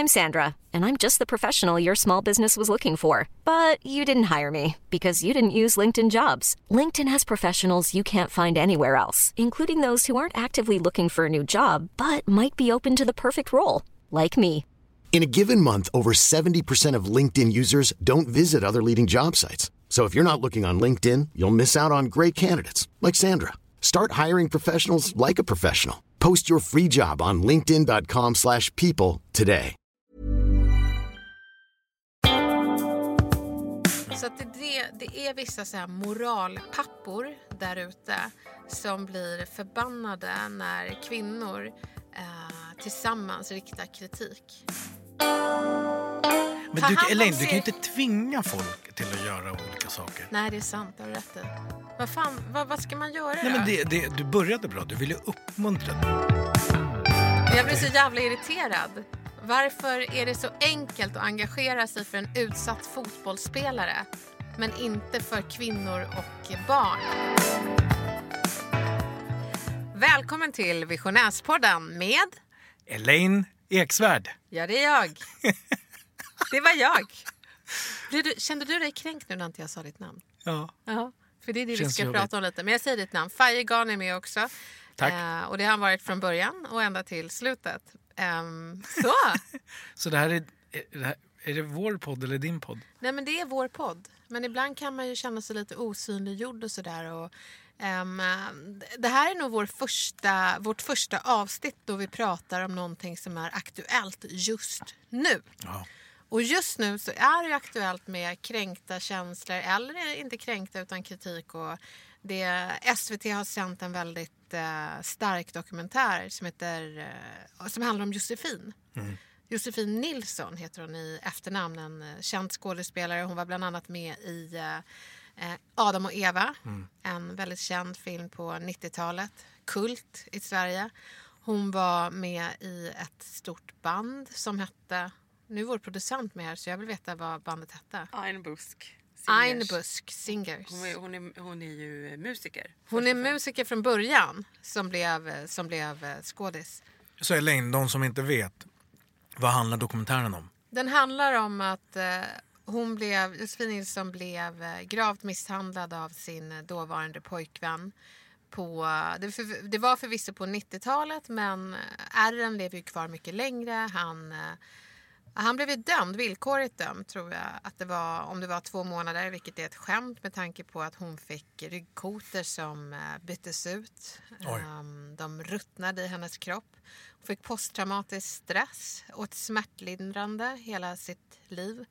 I'm Sandra, and I'm just the professional your small business was looking for. But you didn't hire me because you didn't use LinkedIn Jobs. LinkedIn has professionals you can't find anywhere else, including those who aren't actively looking for a new job, but might be open to the perfect role, like me. In a given month, over 70% of LinkedIn users don't visit other leading job sites. So if you're not looking on LinkedIn, you'll miss out on great candidates like Sandra. Start hiring professionals like a professional. Post your free job on linkedin.com/people today. Så att det är vissa så här moralpappor där ute som blir förbannade när kvinnor tillsammans riktar kritik. Men Elaine, du kan ju inte tvinga folk till att göra olika saker. Nej, det är sant, du har rätt i. Vad ska man göra? Nej, men du började bra, du ville uppmuntra. Jag blir så jävla irriterad. Varför är det så enkelt att engagera sig för en utsatt fotbollsspelare men inte för kvinnor och barn? Välkommen till Visionärspodden med Elaine Eksvärd. Ja, det är jag. Det var jag. Kände du dig kränkt nu när inte jag sa ditt namn? Ja. Ja, för det är det vi ska jobbigt. prata om lite. Men jag säger ditt namn. Faye Garn är med också. Tack. Och det har han varit från början och ända till slutet. Så. Så det här är det vår podd eller din podd? Nej, men det är vår podd. Men ibland kan man ju känna sig lite osynliggjord och sådär. Och, det här är nog vårt första avsnitt då vi pratar om någonting som är aktuellt just nu. Ja. Och just nu så är det aktuellt med kränkta känslor, eller inte kränkta utan kritik. Och SVT har sänt en väldigt stark dokumentär som handlar om Josefin. Mm. Josefin Nilsson heter hon i efternamn, en känd skådespelare. Hon var bland annat med i Adam och Eva, en väldigt känd film på 90-talet, kult i Sverige. Hon var med i ett stort band som hette, nu är vår producent med här så jag vill veta vad bandet hette. Ein Busk Singers. Hon är ju musiker. Hon är musiker från början som blev skådis. Så Elaine, de som inte vet, vad handlar dokumentären om? Den handlar om att Josefin Nilsson blev gravt misshandlad av sin dåvarande pojkvän. Det var förvisso på 90-talet, men ärren lever ju kvar mycket längre. Han blev ju dömd, villkorligt dömd tror jag att det var, om det var 2 månader, vilket är ett skämt med tanke på att hon fick ryggkotor som byttes ut. De ruttnade i hennes kropp. Hon fick posttraumatisk stress, åt smärtlindrande hela sitt liv.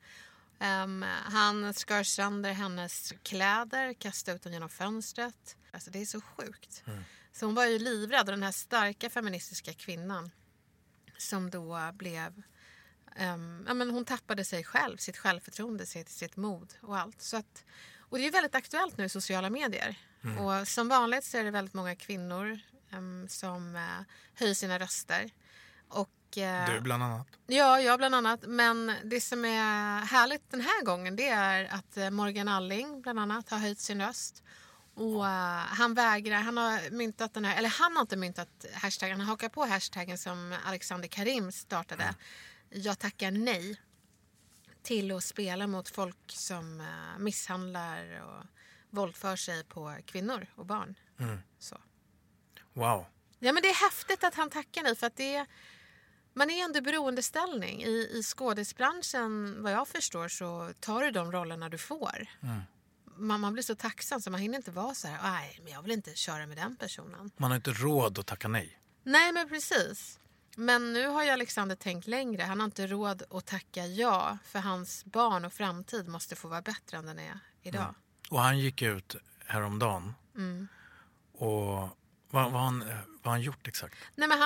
Han skar sönder hennes kläder, kastade ut den genom fönstret. Alltså det är så sjukt. Så hon var ju livrädd, och den här starka feministiska kvinnan som då blev... men hon tappade sig själv, sitt självförtroende, sitt mod och allt. Och det är ju väldigt aktuellt nu i sociala medier. Och som vanligt så är det väldigt många kvinnor som höjer sina röster. Och, du bland annat? Ja, jag bland annat. Men det som är härligt den här gången, det är att Morgan Alling bland annat har höjt sin röst. Och han har myntat den här, eller han har inte myntat hashtaggen, han hakar på hashtaggen som Alexander Karim startade. Jag tackar nej till att spela mot folk som misshandlar och våldför sig på kvinnor och barn. Så. Wow. Ja, men det är häftigt att han tackar nej, för att man är under beroendeställning. I skådisbranschen, vad jag förstår, så tar du de rollerna du får. Man blir så tacksam så man hinner inte vara så här, nej, men jag vill inte köra med den personen. Man har inte råd att tacka nej. Nej, men precis. Men nu har ju Alexander tänkt längre. Han har inte råd att tacka ja, för hans barn och framtid måste få vara bättre än den är idag. Och han gick ut häromdagen. Och vad har han gjort exakt? Nej, men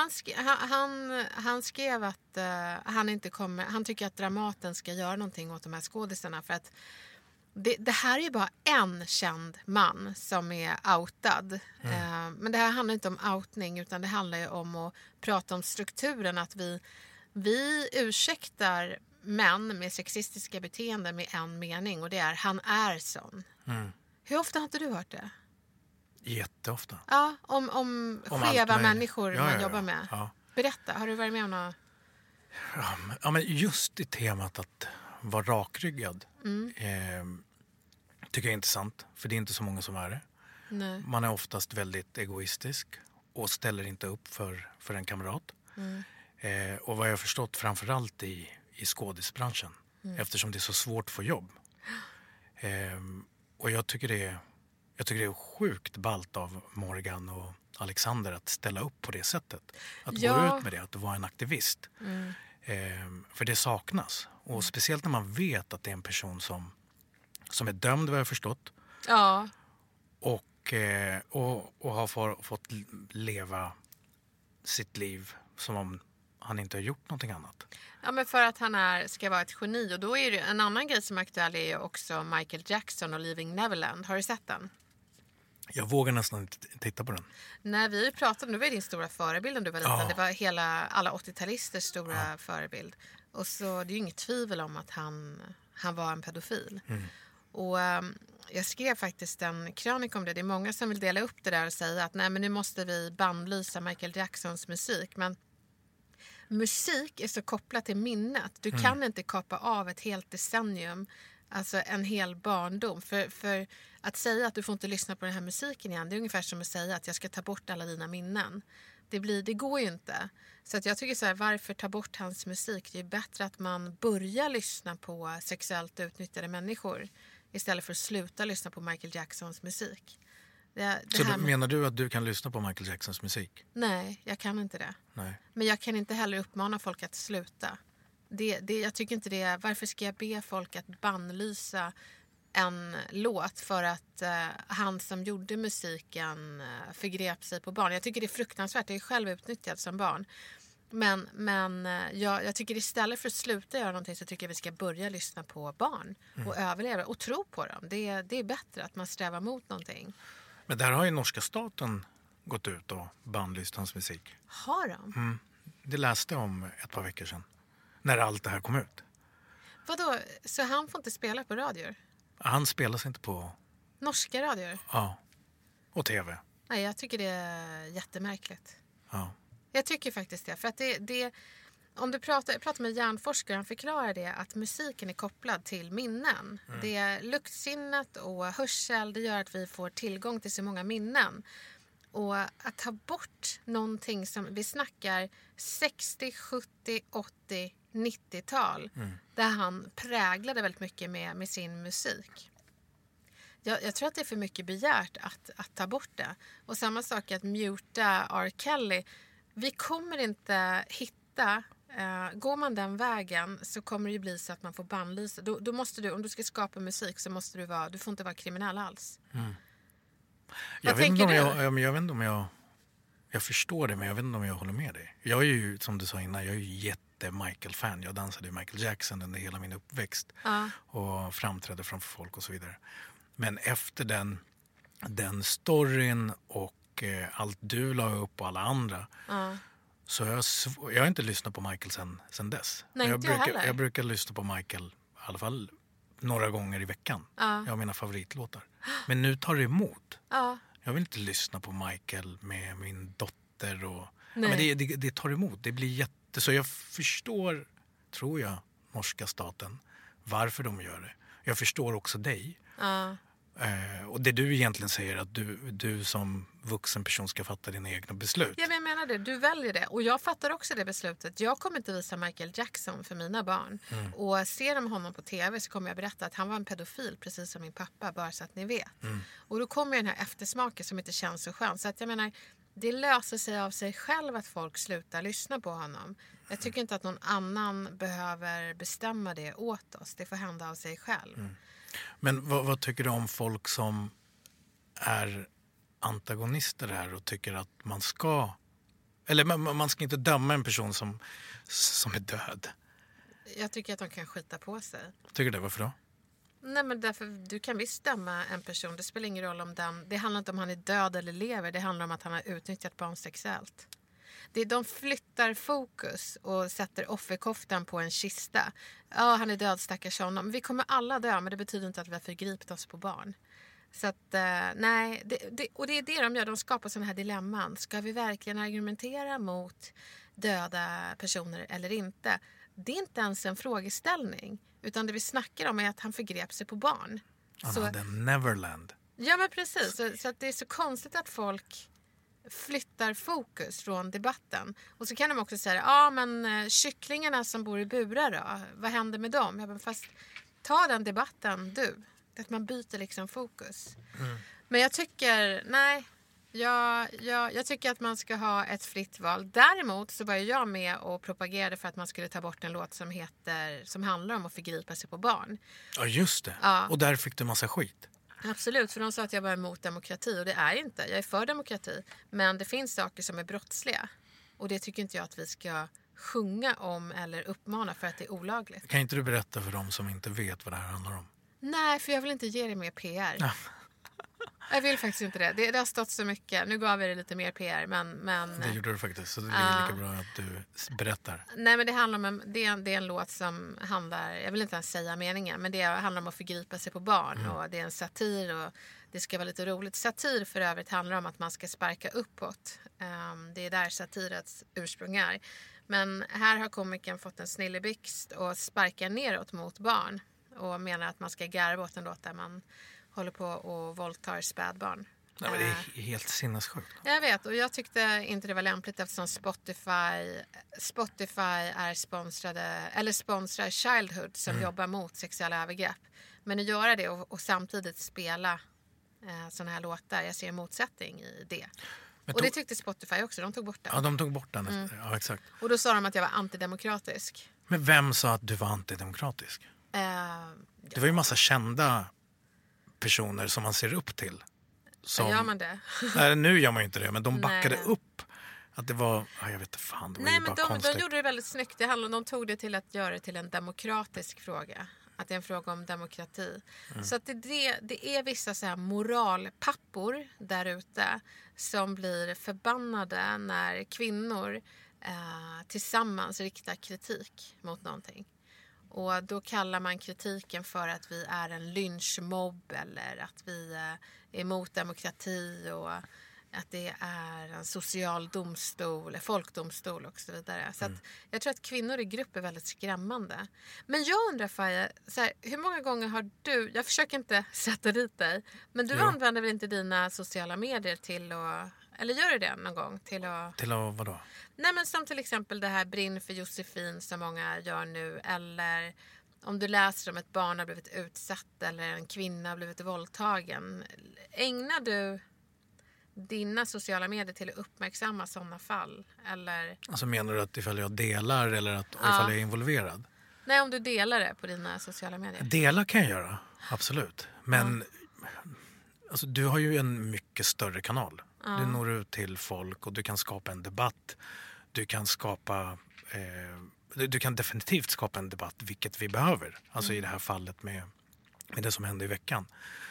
han skrev att han tycker att Dramaten ska göra någonting åt de här skådisarna, för att det här är ju bara en känd man som är outad. Men det här handlar inte om outning, utan det handlar ju om att prata om strukturen. Att vi ursäktar män med sexistiska beteenden med en mening, och det är han är sån. Hur ofta har inte du hört det? Jätteofta. Ja, om skeva människor man jobbar med. Ja. Berätta, har du varit med om något? Ja, men just i temat att vara rakryggad tycker jag är intressant. För det är inte så många som är det. Nej. Man är oftast väldigt egoistisk och ställer inte upp för en kamrat. Och vad jag har förstått framförallt i skådisbranschen. Eftersom det är så svårt att få jobb. Och jag tycker det är sjukt ballt av Morgan och Alexander att ställa upp på det sättet. Att gå ut med det, att vara en aktivist. För det saknas. Och speciellt när man vet att det är en person som är dömd, vad jag har förstått. Ja. Och har fått leva sitt liv som om han inte har gjort någonting annat. Ja, men för att han ska vara ett geni. Och då är det en annan grej som är aktuell är ju också Michael Jackson och Leaving Neverland. Har du sett den? Jag vågar nästan inte titta på den. Nej, vi pratade om, det var din stora förebild när du var liten. Det var alla 80-talisters stora förebild. Och så det är ju inget tvivel om att han var en pedofil. Och jag skrev faktiskt en krönika om det. Det är många som vill dela upp det där och säga att nej, men nu måste vi bannlysa Michael Jacksons musik. Men musik är så kopplat till minnet. Du kan inte kapa av ett helt decennium, alltså en hel barndom. För att säga att du får inte lyssna på den här musiken igen, det är ungefär som att säga att jag ska ta bort alla dina minnen. Det går ju inte. Så att jag tycker så här, varför ta bort hans musik? Det är bättre att man börjar lyssna på sexuellt utnyttjade människor istället för att sluta lyssna på Michael Jacksons musik. Menar du att du kan lyssna på Michael Jacksons musik? Nej, jag kan inte det. Nej. Men jag kan inte heller uppmana folk att sluta. Jag tycker inte det. Varför ska jag be folk att bannlysa en låt för att han som gjorde musiken förgrep sig på barn? Jag tycker det är fruktansvärt. Jag är själv utnyttjad som barn. Men jag tycker istället för att sluta göra någonting så tycker jag vi ska börja lyssna på barn och överleva och tro på dem. Det är bättre att man strävar mot någonting. Men där har ju norska staten gått ut och bannlyst hans musik. Har de? Det läste om ett par veckor sedan. När allt det här kom ut. Vadå? Så han får inte spela på radior? Han spelas inte på... Norska radior? Ja. Och tv. Nej, jag tycker det är jättemärkligt. Ja. Jag tycker faktiskt det. För att om du pratar med hjärnforskare, han förklarar det att musiken är kopplad till minnen. Det är luktsinnet och hörsel, det gör att vi får tillgång till så många minnen. Och att ta bort någonting som vi snackar 60, 70, 80, 90-tal. Där han präglade väldigt mycket med sin musik. Jag tror att det är för mycket begärt att ta bort det. Och samma sak att muta R. Kelly. Vi kommer inte hitta... går man den vägen så kommer det ju bli så att man får bannlysa. Då måste du, om du ska skapa musik så måste du får inte vara kriminell alls. Jag vet inte om jag förstår det, men jag vet inte om jag håller med dig. Jag är ju, som du sa innan, jag är ju jätte-Michael-fan. Jag dansade ju Michael Jackson under hela min uppväxt. Och framträdde framför folk och så vidare. Men efter den storyn och allt du la upp och alla andra... Så jag har inte lyssnat på Michael sen dess. Nej, jag brukar lyssna på Michael i alla fall några gånger i veckan. Jag har mina favoritlåtar. Men nu tar det emot. Jag vill inte lyssna på Michael med min dotter. Men det tar emot. Det blir så jag förstår, tror jag, norska staten varför de gör det. Jag förstår också dig. Och det du egentligen säger att du som vuxen person ska fatta dina egna beslut. Ja, men jag menar det. Du väljer det. Och jag fattar också det beslutet. Jag kommer inte visa Michael Jackson för mina barn. Och ser de honom på tv så kommer jag berätta att han var en pedofil precis som min pappa, bara så att ni vet. Och då kommer den här eftersmaken som inte känns så skön. Så att jag menar, det löser sig av sig själv att folk slutar lyssna på honom. Jag tycker inte att någon annan behöver bestämma det åt oss. Det får hända av sig själv. Men vad tycker du om folk som är antagonister här och tycker att man ska... Eller man ska inte döma en person som är död? Jag tycker att de kan skita på sig. Tycker du det? Varför då? Nej, men därför du kan visst döma en person. Det spelar ingen roll om den... Det handlar inte om han är död eller lever. Det handlar om att han har utnyttjat barn sexuellt. De flyttar fokus och sätter offerkoftan på en kista. Ja, han är död, stackars honom. Vi kommer alla dö, men det betyder inte att vi har förgripit oss på barn. Så att, nej. Och det är det de gör. De skapar sådana här dilemman. Ska vi verkligen argumentera mot döda personer eller inte. Det är inte ens en frågeställning. Utan det vi snackar om är att han förgrep sig på barn. Han hade Neverland. Ja, men precis. Så att det är så konstigt att folk flyttar fokus från debatten. Och så kan de också säga, men kycklingarna som bor i burar då? Vad händer med dem? Ja, men fast ta den debatten du. Att man byter liksom fokus. Men jag tycker, jag tycker att man ska ha ett fritt val. Däremot så var jag med och propagerade för att man skulle ta bort en låt som handlar om att förgripa sig på barn. Ja, just det. Ja. Och där fick du massa skit. Absolut, för de sa att jag var emot demokrati och det är inte. Jag är för demokrati, men det finns saker som är brottsliga. Och det tycker inte jag att vi ska sjunga om eller uppmana för att det är olagligt. Kan inte du berätta för dem som inte vet vad det här handlar om? Nej, för jag vill inte ge det mer PR. Ja. Jag vill faktiskt inte det. Det har stått så mycket. Nu gav vi det lite mer PR, men Det gjorde du faktiskt, så det är lika bra att du berättar. Nej, men det handlar om det är en låt som handlar, jag vill inte ens säga meningen, men det handlar om att förgripa sig på barn och det är en satir och det ska vara lite roligt. Satir för övrigt handlar om att man ska sparka uppåt. Det är där satirets ursprung är. Men här har komikern fått en snilleblixt och sparkar neråt mot barn och menar att man ska garva åt en låt där man håller på och våldtar spädbarn. Nej, men det är helt sinnessjukt. Jag vet, och jag tyckte inte det var lämpligt eftersom Spotify är sponsrar Childhood som jobbar mot sexuella övergrepp. Men att göra det och samtidigt spela såna här låtar, jag ser en motsättning i det. Och det tyckte Spotify också, de tog bort den. Ja, de tog bort den. Ja, exakt. Och då sa de att jag var antidemokratisk. Men vem sa att du var antidemokratisk? Det var ju massa kända personer som man ser upp till. Gör man det? Nej, nu gör man ju inte det, men de backade upp att det var, jag vet inte fan, det var ju bara konstigt. De gjorde det väldigt snyggt. De tog det till att göra det till en demokratisk fråga. Att det är en fråga om demokrati. Så att det är vissa så här moralpappor där ute som blir förbannade när kvinnor tillsammans riktar kritik mot någonting. Och då kallar man kritiken för att vi är en lynchmobb eller att vi är emot demokrati och att det är en social domstol, folkdomstol och så vidare. Så att jag tror att kvinnor i grupp är väldigt skrämmande. Men jag undrar, Faye, hur många gånger har du, jag försöker inte sätta dit dig, men du använder väl inte dina sociala medier till att, eller gör du det någon gång? Till att vadå? Nej, men som till exempel det här Brinn för Josefin som många gör nu, eller om du läser om ett barn har blivit utsatt eller en kvinna har blivit våldtagen. Ägnar du dina sociala medier till att uppmärksamma sådana fall? Eller? Alltså menar du att ifall jag delar eller att ifall jag är involverad? Nej, om du delar det på dina sociala medier. Dela kan jag göra, absolut. Men alltså, du har ju en mycket större kanal. Du når ut till folk och du kan skapa en debatt. Du kan du kan definitivt skapa en debatt, vilket vi behöver. Alltså i det här fallet med det som hände i veckan.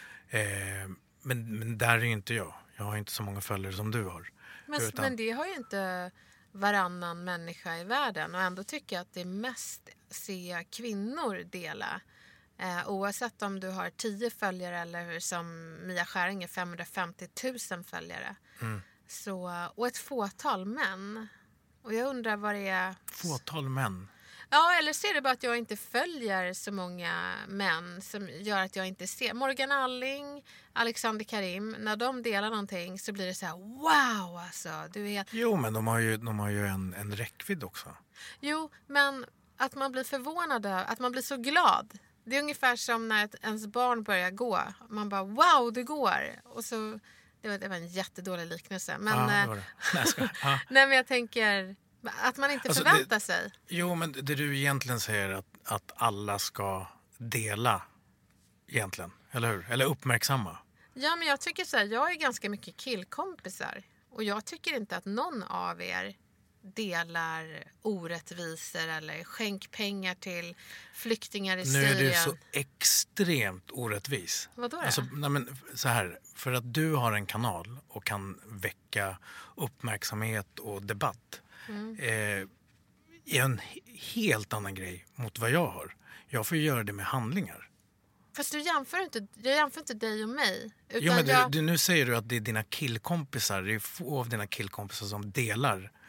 Men där är ju inte jag. Jag har inte så många följare som du har. Men det har ju inte varannan människa i världen. Och ändå tycker jag att det är mest se kvinnor dela. Oavsett om du har 10 följare eller som Mia Skäringer 550 000 följare. Och ett fåtal män. Och jag undrar vad det är... Fåtal män? Ja, eller ser det bara att jag inte följer så många män som gör att jag inte ser. Morgan Alling, Alexander Karim, när de delar någonting så blir det så här: wow, alltså. Du är... Jo, men de har ju en räckvidd också. Jo, men att man blir förvånad, att man blir så glad. Det är ungefär som när ens barn börjar gå. Man bara, wow, det går. Och så... Det var en jättedålig liknelse. Men, det var det. Nej, men jag tänker att man inte förväntar sig. Jo, men det du egentligen säger att alla ska dela egentligen, eller hur? Eller uppmärksamma. Ja, men jag tycker så här, jag är ganska mycket killkompisar. Och jag tycker inte att någon av er delar orättvisor eller skänk pengar till flyktingar i Syrien. Nu är du så extremt orättvis. Vadå? Alltså, nej men, så här, för att du har en kanal och kan väcka uppmärksamhet och debatt är en helt annan grej mot vad jag har. Jag får göra det med handlingar. Fast jag jämför inte dig och mig. Utan jo, men nu säger du att det är dina killkompisar. Det är få av dina killkompisar som delar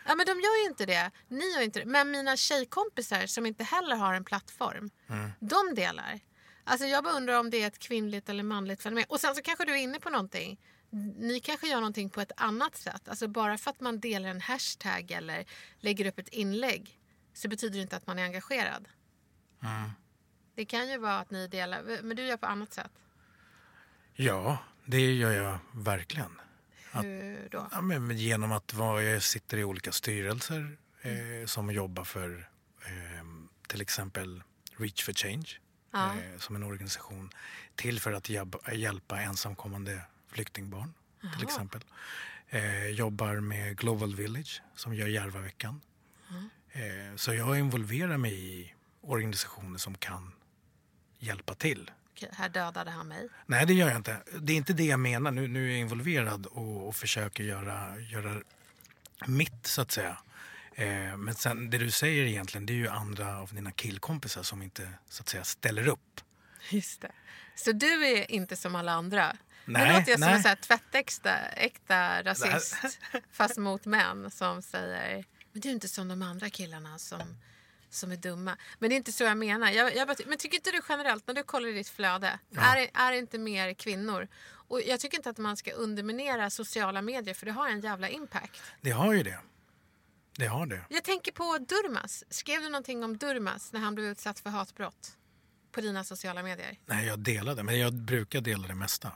Ja, men de gör ju inte det. Ni gör inte det. Men mina tjejkompisar som inte heller har en plattform, de delar. Alltså jag bara undrar om det är ett kvinnligt eller manligt fenomen. Och sen så kanske du är inne på någonting. Ni kanske gör någonting på ett annat sätt. Alltså bara för att man delar en hashtag eller lägger upp ett inlägg så betyder det inte att man är engagerad. Det kan ju vara att ni delar, men du gör på annat sätt. Ja, det gör jag verkligen. Hur då? Ja, men genom att jag sitter i olika styrelser som jobbar för till exempel Reach for Change som en organisation till för att hjälpa ensamkommande flyktingbarn till exempel. Jobbar med Global Village som gör Järvaveckan. Så jag involverar mig i organisationer som kan hjälpa till. Okej, här dödade han mig. Nej, det gör jag inte. Det är inte det jag menar. Nu är jag involverad och försöker göra mitt, så att säga. Men sen, det du säger egentligen, det är ju andra av dina killkompisar som inte, så att säga, ställer upp. Just det. Så du är inte som alla andra? Nej, nu låter jag som en så här tvättäkta rasist, fast mot män som säger, men du är inte som de andra killarna som är dumma. Men det är inte så jag menar. Men tycker inte du generellt, när du kollar i ditt flöde, är det inte mer kvinnor? Och jag tycker inte att man ska underminera sociala medier, för det har en jävla impact. Det har ju det. Det har det. Jag tänker på Durmaz. Skrev du någonting om Durmaz när han blev utsatt för hatbrott på dina sociala medier? Nej, jag delade. Men jag brukar dela det mesta.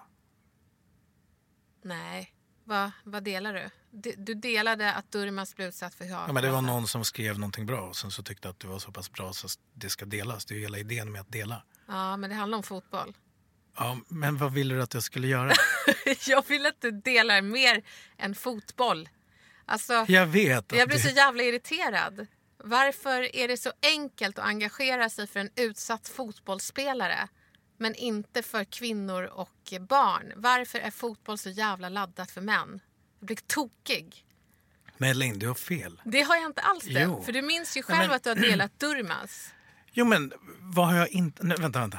Nej. Vad delar du? Du delade att Durmaz blev utsatt för hatbrott. Ja, men det var någon som skrev någonting bra och sen så tyckte att det var så pass bra så det ska delas. Det är ju hela idén med att dela. Ja, men det handlar om fotboll. Ja, men vad ville du att jag skulle göra? Jag vill att du delar mer än fotboll. Alltså, jag vet. Jag blir så jävla irriterad. Varför är det så enkelt att engagera sig för en utsatt fotbollsspelare men inte för kvinnor och barn? Varför är fotboll så jävla laddat för män? Jag blir tokig. Men Elaine, du har fel. Det har jag inte alls det. Jo. För du minns ju själv att du har delat Durmaz. Jo, men vad har jag inte... Nej, vänta.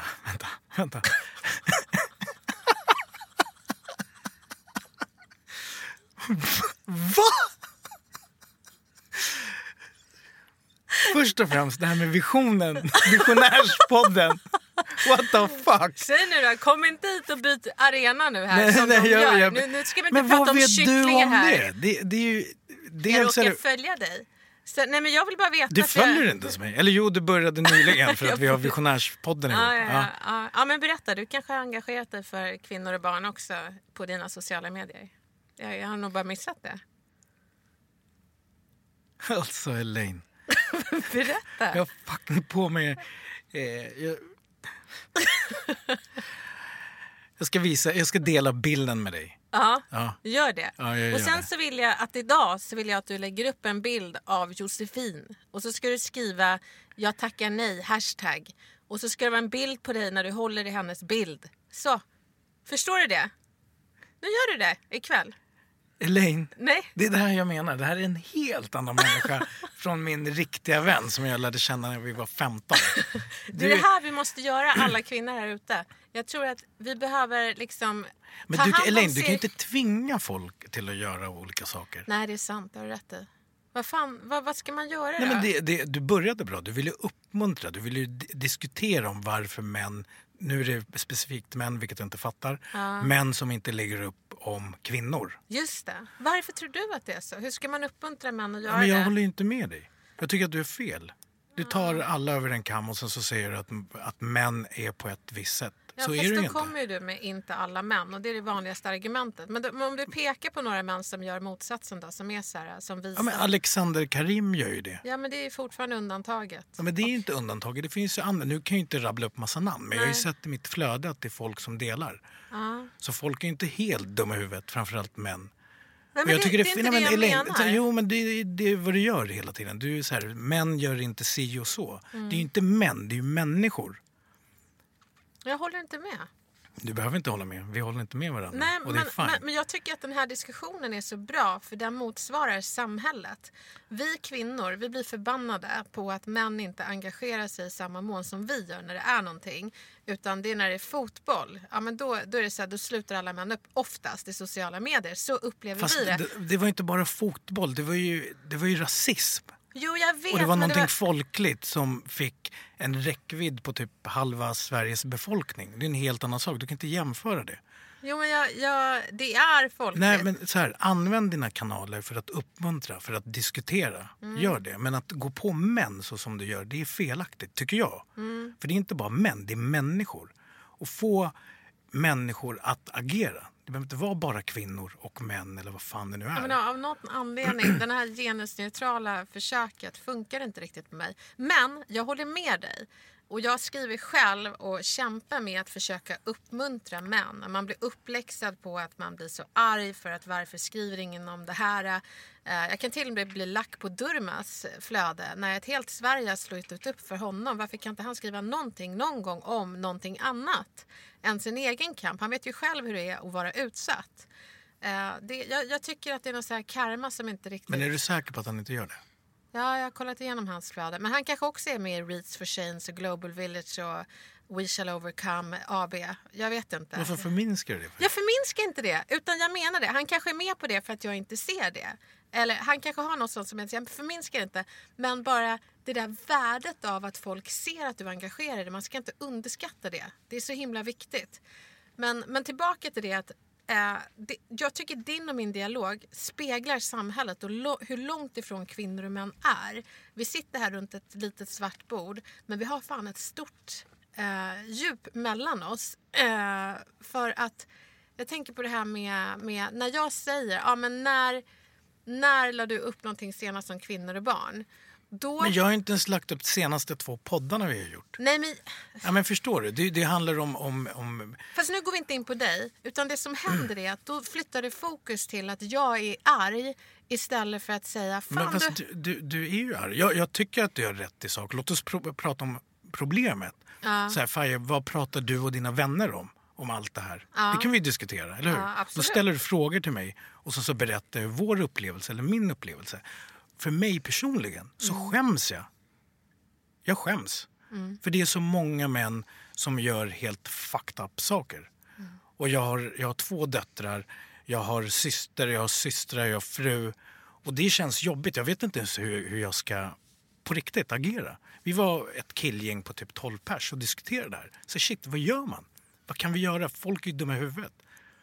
Va? Först och främst det här med visionärspodden. What the fuck? Säg nu då, kom inte hit och byt arena nu här som de gör. Nu ska vi inte prata om kycklingar här. Det är ju... Jag råkar följa dig. Så, nej, men jag vill bara veta... Du följer inte som mig? Eller jo, du började nyligen för att vi har visionärspodden ihop. Ja, men berätta, du kanske har engagerat dig för kvinnor och barn också på dina sociala medier. Jag har nog bara missat det. Alltså, Elaine. Berätta. Jag har fucking på mig... Jag ska dela bilden med dig. Ja, gör det. Ja, jag och sen det. så vill jag att idag så vill jag att du lägger upp en bild av Josefin. Och så ska du skriva jag tackar nej, hashtag. Och så ska det vara en bild på dig när du håller i hennes bild. Så, förstår du det? Nu gör du det ikväll. Elaine, nej. Det är det här jag menar. Det här är en helt annan människa från min riktiga vän som jag lärde känna när vi var 15. Det är det här vi måste göra, alla kvinnor här ute. Jag tror att vi behöver liksom... Men Elaine, du kan ju inte tvinga folk till att göra olika saker. Nej, det är sant. Det har du rätt i. Vad ska man göra då? Nej, men du började bra. Du ville uppmuntra. Du ville diskutera om varför män... Nu är det specifikt män, vilket jag inte fattar. Män som inte lägger upp om kvinnor. Just det. Varför tror du att det är så? Hur ska man uppmuntra män att göra men jag det? håller ju inte med dig. Jag tycker att du är fel. Du tar alla över en kam och sen så säger du att män är på ett visst sätt. Ja, så är fast det ju då inte. kommer ju du med inte alla män. Och det är det vanligaste argumentet. Men om du pekar på några män som gör motsatsen då, som är så här, som visar... Ja, men Alexander Karim gör ju det. Ja, men det är fortfarande undantaget. Ja, men det är ju inte undantaget. Det finns ju andra. Nu kan jag inte rabbla upp massa namn. Men jag har ju sett i mitt flöde att det är folk som delar. Så folk är ju inte helt dumma i huvudet. Framförallt män. Nej, men jag tycker det är inte det jag menar. Jo, men det är vad du gör hela tiden. Du är så här, män gör inte si och så. Det är ju inte män, det är ju människor. Jag håller inte med. Du behöver inte hålla med. Vi håller inte med varandra. Nej, och det är fine. men jag tycker att den här diskussionen är så bra för den motsvarar samhället. Vi kvinnor, vi blir förbannade på att män inte engagerar sig i samma mån som vi gör när det är någonting. Utan det är när det är fotboll. Ja, men då är det så här, då slutar alla män upp oftast i sociala medier. Så upplever vi det. Det var inte bara fotboll, det var ju rasism. Jo, jag vet. Och det var någonting folkligt som fick en räckvidd på typ halva Sveriges befolkning. Det är en helt annan sak, du kan inte jämföra det. Jo, men det är folkligt. Nej, men så här, använd dina kanaler för att uppmuntra, för att diskutera. Gör det. Men att gå på män så som du gör, det är felaktigt, tycker jag. För det är inte bara män, det är människor. Och få människor att agera. Det behöver inte vara bara kvinnor och män eller vad fan det nu är. Ja, men av någon anledning, den här genusneutrala försöket funkar inte riktigt med mig. Men jag håller med dig. Och jag skriver själv och kämpar med att försöka uppmuntra män. Man blir uppläxad på att man blir så arg för att varför skriver ingen om det här. Jag kan till och med bli lack på Durmas flöde. När ett helt Sverige har slutit upp för honom. Varför kan inte han skriva någonting någon gång om någonting annat än sin egen kamp? Han vet ju själv hur det är att vara utsatt. Jag tycker att det är någon så här karma som inte riktigt... Men är du säker på att han inte gör det? Ja, jag har kollat igenom hans flöde. Men han kanske också är med i Reach for Change och Global Village och We Shall Overcome AB. Jag vet inte. Varför förminskar du det? Jag förminskar inte det, utan jag menar det. Han kanske är med på det för att jag inte ser det. Eller han kanske har något sånt som jag förminskar inte. Men bara det där värdet av att folk ser att du engagerar dig. Man ska inte underskatta det. Det är så himla viktigt. Men tillbaka till det att jag tycker din och min dialog speglar samhället och hur långt ifrån kvinnor och män är. Vi sitter här runt ett litet svart bord, men vi har fan ett stort djup mellan oss. För att jag tänker på det här med när jag säger, ja men när la du upp någonting senast som kvinnor och barn? Då... Men jag har inte ens lagt upp de senaste 2 poddarna vi har gjort. Nej, men... Ja, men förstår du? Det handlar om... Fast nu går vi inte in på dig. Utan det som händer är att då flyttar det fokus till att jag är arg istället för att säga... Fan, men fast du är ju arg. Jag tycker att du har rätt i sak. Låt oss prata om problemet. Ja. Så här, Faye, vad pratar du och dina vänner om allt det här? Ja. Det kan vi diskutera, eller hur? Ja, då ställer du frågor till mig och så berättar jag vår upplevelse eller min upplevelse. För mig personligen så skäms jag. Jag skäms. För det är så många män som gör helt fucked up saker. Och jag har 2 döttrar. Jag har syster, jag har systrar, jag har fru. Och det känns jobbigt. Jag vet inte ens hur jag ska på riktigt agera. Vi var ett killgäng på typ 12 pers och diskuterade det här. Så shit, vad gör man? Vad kan vi göra? Folk är dumma i huvudet.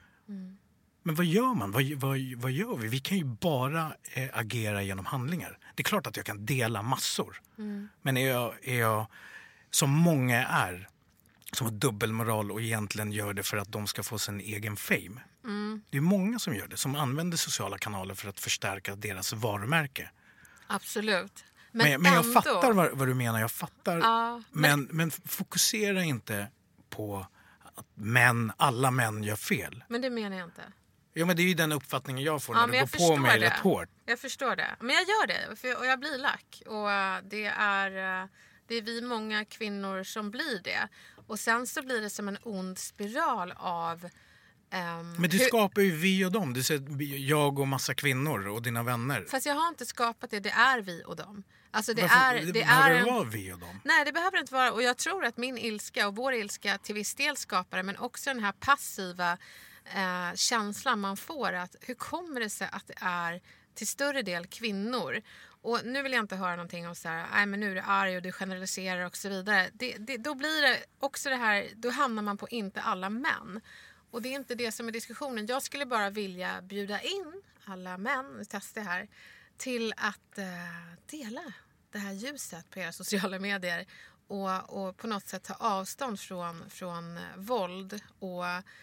Men vad gör man? Vad gör vi? Vi kan ju bara agera genom handlingar. Det är klart att jag kan dela massor. Men är jag som många är, som har dubbelmoral och egentligen gör det för att de ska få sin egen fame. Det är många som gör det, som använder sociala kanaler för att förstärka deras varumärke. Absolut. Men jag fattar vad du menar, jag fattar. Men fokusera inte på att alla män gör fel. Men det menar jag inte. Ja, men det är ju den uppfattningen jag får när du går på mig rätt hårt. Jag förstår det. Men jag gör det och jag blir lack. Och det är vi många kvinnor som blir det. Och sen så blir det som en ond spiral av... men det skapar ju vi och dem. Du säger jag och massa kvinnor och dina vänner. Fast jag har inte skapat det. Det är vi och dem. Alltså det behöver det vara vi och dem? Nej, det behöver inte vara. Och jag tror att min ilska och vår ilska till viss del skapar det. Men också den här passiva känslan man får. Att hur kommer det sig att det är till större del kvinnor? Och nu vill jag inte höra någonting om så här, nej men nu är du arg och du generaliserar och så vidare. Då blir det också det här, då hamnar man på inte alla män. Och det är inte det som är diskussionen. Jag skulle bara vilja bjuda in alla män, testa det här, till att dela det här ljuset på era sociala medier. Och på något sätt ta avstånd från våld och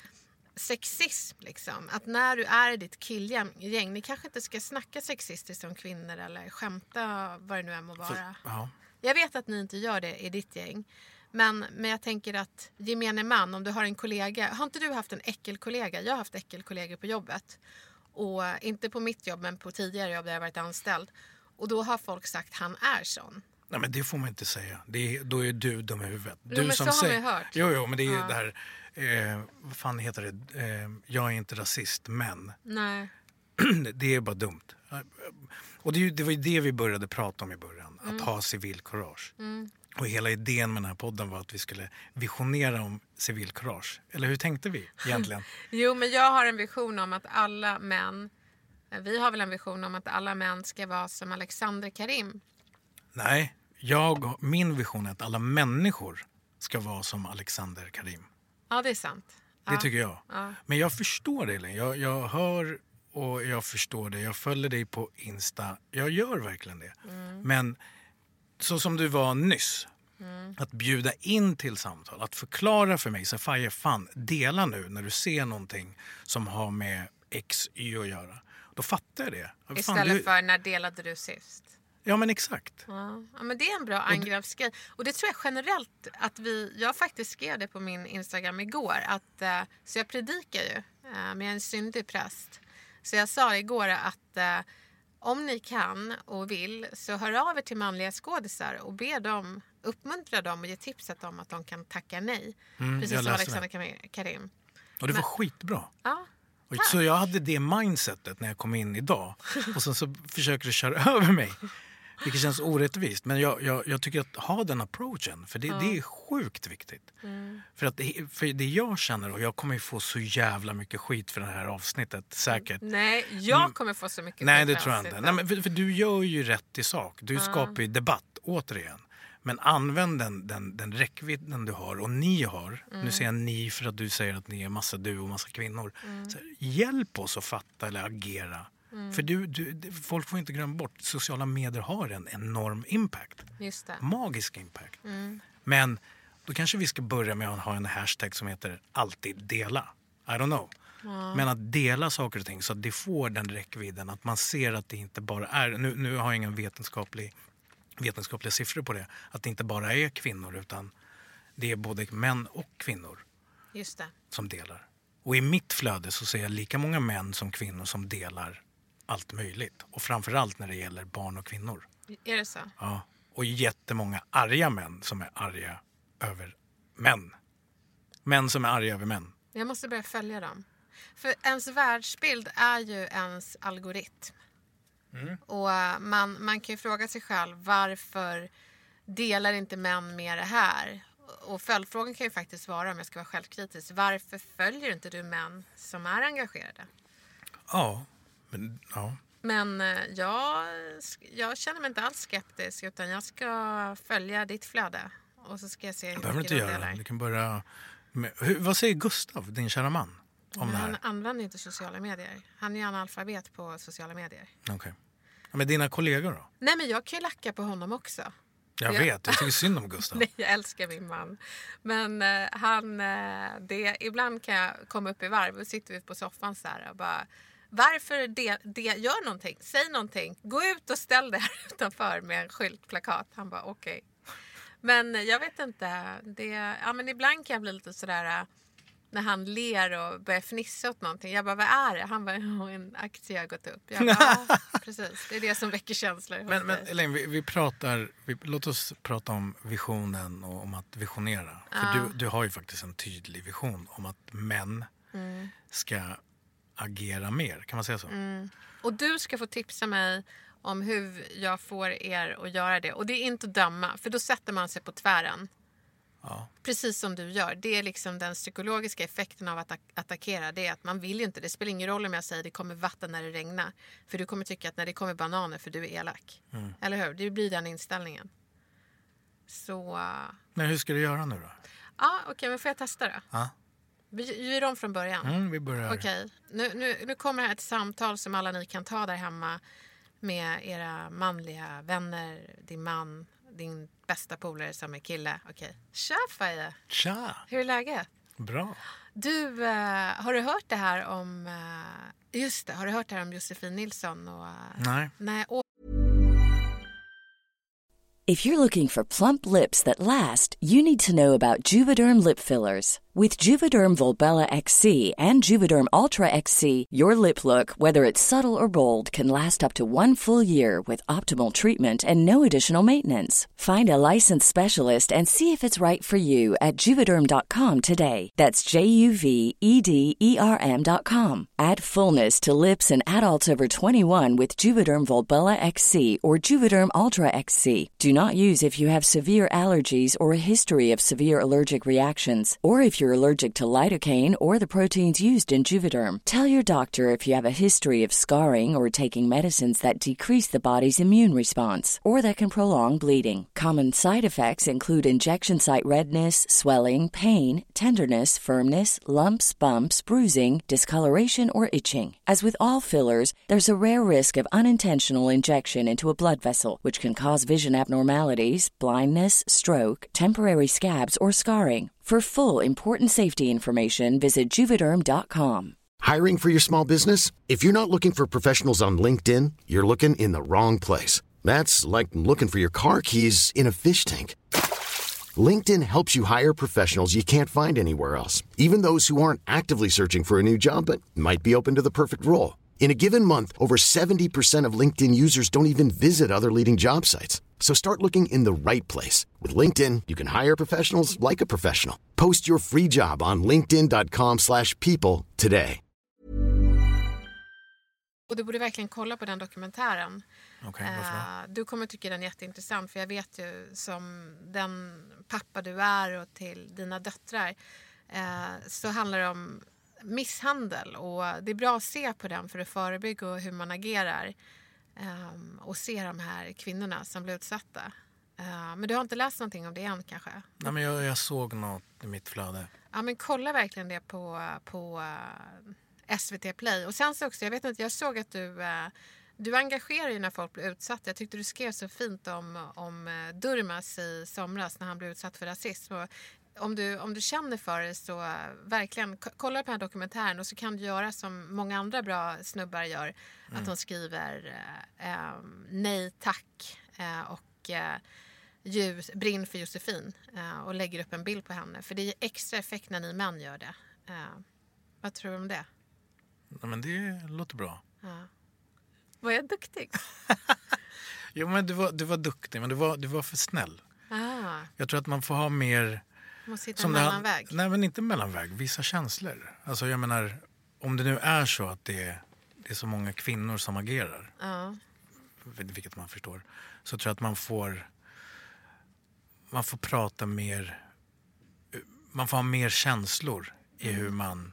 sexism liksom. Att när du är i ditt killgäng, ni kanske inte ska snacka sexistiskt om kvinnor eller skämta vad det nu än må vara. Jag vet att ni inte gör det i ditt gäng. Men jag tänker att gemene man, om du har en kollega... Har inte du haft en äckelkollega? Jag har haft äckelkollegor på jobbet. Och inte på mitt jobb, men på tidigare jobb där jag varit anställd. Och då har folk sagt han är sån. Nej, men det får man inte säga. Då är du dum i huvudet. Jo, men som så har man ju hört. Jo, men det är ju det här... vad fan heter det? Jag är inte rasist, men... Nej. Det är bara dumt. Och det var ju det vi började prata om i början. Att ha civilkurage. Och hela idén med den här podden var att vi skulle visionera om civilkurage. Eller hur tänkte vi egentligen? Jo, men jag har en vision om att alla män... Vi har väl en vision om att alla män ska vara som Alexander Karim. Nej, min vision är att alla människor ska vara som Alexander Karim. Ja, det är sant. Det tycker jag. Ja. Men jag förstår det. Jag hör och jag förstår det. Jag följer dig på Insta. Jag gör verkligen det. Men så som du var nyss. Att bjuda in till samtal. Att förklara för mig. Så fan, dela nu när du ser någonting som har med X, Y att göra. Då fattar jag det. Istället för när delade du sist. Ja, men exakt. Ja, men det är en bra angreppsgrej. Och det tror jag generellt att jag faktiskt skrev det på min Instagram igår. Så jag predikar ju med en syndig präst. Så jag sa igår att om ni kan och vill så hör av er till manliga skådisar och be dem, uppmuntra dem och ge tipset om att de kan tacka nej. Precis som Alexander Karim. Och det var skitbra. Ja. Så jag hade det mindsetet när jag kom in idag. Och sen så försöker du köra över mig. Vilket känns orättvist. Men jag tycker att ha den approachen. För det är sjukt viktigt. För det jag känner, och jag kommer ju få så jävla mycket skit för det här avsnittet. Säkert. Nej, jag kommer få så mycket skit. Nej, det tror jag inte. Nej, men för du gör ju rätt i sak. Du skapar ju debatt, återigen. Men använd den räckvidden du har och ni har. Nu säger jag ni för att du säger att ni är massa du och massa kvinnor. Så hjälp oss att fatta eller agera. För folk får inte glömma bort. Sociala medier har en enorm impact. Just det. Magisk impact. Men då kanske vi ska börja med att ha en hashtag som heter alltid dela. I don't know. Men att dela saker och ting så att det får den räckvidden. Att man ser att det inte bara är... Nu har jag ingen vetenskapliga siffror på det. Att det inte bara är kvinnor utan det är både män och kvinnor. Just det. Som delar. Och i mitt flöde så ser jag lika många män som kvinnor som delar allt möjligt. Och framförallt när det gäller barn och kvinnor. Är det så? Ja. Och jättemånga arga män som är arga över män. Män som är arga över män. Jag måste börja följa dem. För ens världsbild är ju ens algoritm. Och man kan ju fråga sig själv varför delar inte män med det här? Och följdfrågan kan ju faktiskt vara, om jag ska vara självkritisk, varför följer inte du män som är engagerade? Men jag känner mig inte alls skeptisk utan jag ska följa ditt flöde och så ska jag se hur behöver inte göra. Du kan börja med, vad säger Gustav, din kära man, om det här? Han använder inte sociala medier. Han är ju analfabet på sociala medier. Okej. Men dina kollegor då? Nej, men jag kan ju lacka på honom också. Jag vet, jag tycker synd om Gustav. Nej, jag älskar min man. Men ibland kan jag komma upp i varv och sitter vi på soffan så här och bara... Varför gör någonting? Säg någonting. Gå ut och ställ dig här utanför med en skyltplakat. Han bara okej. Men jag vet inte. Men ibland kan jag bli lite sådär när han ler och börjar fnissa åt någonting. Jag bara, vad är det? Han bara, en aktie har gått upp. Jag bara, precis. Det är det som väcker känslor. Men Elaine, låt oss prata om visionen och om att visionera. För du har ju faktiskt en tydlig vision om att män ska agera mer. Kan man säga så? Och du ska få tipsa mig om hur jag får er att göra det. Och det är inte att döma, för då sätter man sig på tvären. Ja. Precis som du gör. Det är liksom den psykologiska effekten av att attackera. Det är att man vill inte. Det spelar ingen roll om jag säger det kommer vatten när det regnar. För du kommer tycka att när det kommer bananer för du är elak. Eller hur? Det blir den inställningen. Så... Men hur ska du göra nu då? Ja, okej, men får jag testa då? Ja. Vi gör om från början. Vi börjar. Okej, nu kommer här ett samtal som alla ni kan ta där hemma med era manliga vänner, din man, din bästa polare som är kille. Okej. Tja, Faye. Tja. Hur är läget? Bra. Du, har du hört det här om... har du hört det här om Josefin Nilsson? Och, Nej. If you're looking for plump lips that last, you need to know about Juvederm lip fillers. With Juvederm Volbella XC and Juvederm Ultra XC, your lip look, whether it's subtle or bold, can last up to 1 full year with optimal treatment and no additional maintenance. Find a licensed specialist and see if it's right for you at Juvederm.com today. That's JUVEDERM.com. Add fullness to lips in adults over 21 with Juvederm Volbella XC or Juvederm Ultra XC. Do not use if you have severe allergies or a history of severe allergic reactions, or if you're allergic to lidocaine or the proteins used in Juvederm. Tell your doctor if you have a history of scarring or taking medicines that decrease the body's immune response or that can prolong bleeding. Common side effects include injection site redness, swelling, pain, tenderness, firmness, lumps, bumps, bruising, discoloration, or itching. As with all fillers, there's a rare risk of unintentional injection into a blood vessel, which can cause vision abnormalities, blindness, stroke, temporary scabs, or scarring. For full, important safety information, visit Juvederm.com. Hiring for your small business? If you're not looking for professionals on LinkedIn, you're looking in the wrong place. That's like looking for your car keys in a fish tank. LinkedIn helps you hire professionals you can't find anywhere else, even those who aren't actively searching for a new job but might be open to the perfect role. In a given month, over 70% of LinkedIn users don't even visit other leading job sites. So start looking in the right place. With LinkedIn, you can hire professionals like a professional. Post your free job on linkedin.com/people today. Och du borde verkligen kolla på den dokumentären. Okay, varför? Du kommer tycka den är jätteintressant, för jag vet ju som den pappa du är och till dina döttrar så handlar det om misshandel, och det är bra att se på den för att förebygga och hur man agerar och se de här kvinnorna som blir utsatta. Men du har inte läst någonting om det än kanske? Nej, men jag såg något i mitt flöde. Ja, men kolla verkligen det på SVT Play. Och sen så också, jag vet inte, jag såg att du engagerar dig när folk blir utsatta. Jag tyckte du skrev så fint om Durmaz i somras när han blev utsatt för rasism. Och om du känner för det, så verkligen kolla på den här dokumentären, och så kan du göra som många andra bra snubbar gör. Att de skriver nej tack och brinn för Josefin och lägger upp en bild på henne. För det är extra effekt när ni män gör det. Vad tror du om det? Ja, men det låter bra. Ja. Var jag duktig? Jo, men du var duktig, men du var för snäll. Jag tror att man får ha mer... Måste hitta en mellanväg. Nej, men inte mellanväg. Vissa känslor. Alltså jag menar, om det nu är så att det är så många kvinnor som agerar, vilket man förstår, så tror jag att man får prata mer, man får ha mer känslor i hur man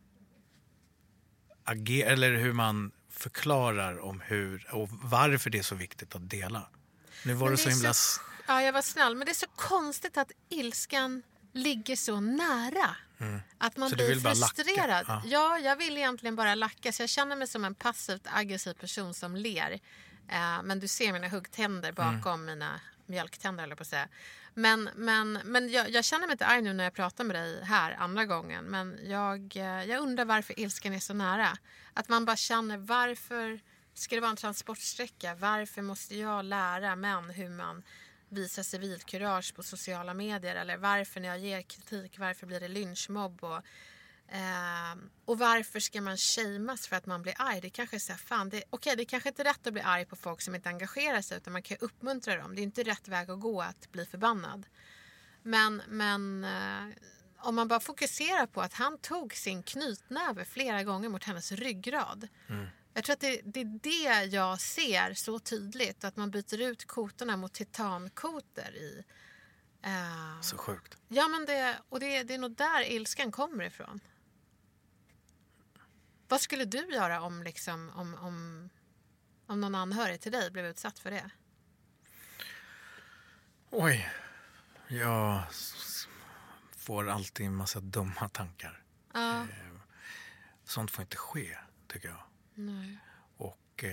agerar, eller hur man förklarar om hur och varför det är så viktigt att dela. Nu var det så himla... Ja, jag var snäll, men det är så konstigt att ilskan ligger så nära. Att man blir frustrerad. Ja, jag vill egentligen bara lacka. Så jag känner mig som en passivt aggressiv person som ler. Men du ser mina huggtänder bakom mina mjölktänder, eller på att säga. Men jag känner mig inte arg nu när jag pratar med dig här andra gången. Men jag undrar varför ilskan är så nära. Att man bara känner, varför ska det vara en transportsträcka? Varför måste jag lära män hur man visar civilkurage på sociala medier? Eller varför när jag ger kritik, varför blir det lynchmobb? Och varför ska man shameas för att man blir arg? Det kanske är så här, fan, det kanske inte är rätt att bli arg på folk som inte engagerar sig, utan man kan uppmuntra dem. Det är inte rätt väg att gå att bli förbannad. Men om man bara fokuserar på att han tog sin knytnäve flera gånger mot hennes ryggrad. Jag tror att det är det jag ser så tydligt. Att man byter ut kotorna mot titankotor i. Så sjukt. Ja, men det är nog där ilskan kommer ifrån. Vad skulle du göra om någon anhörig till dig blev utsatt för det? Oj, jag får alltid en massa dumma tankar. Sånt får inte ske, tycker jag. Nej. Och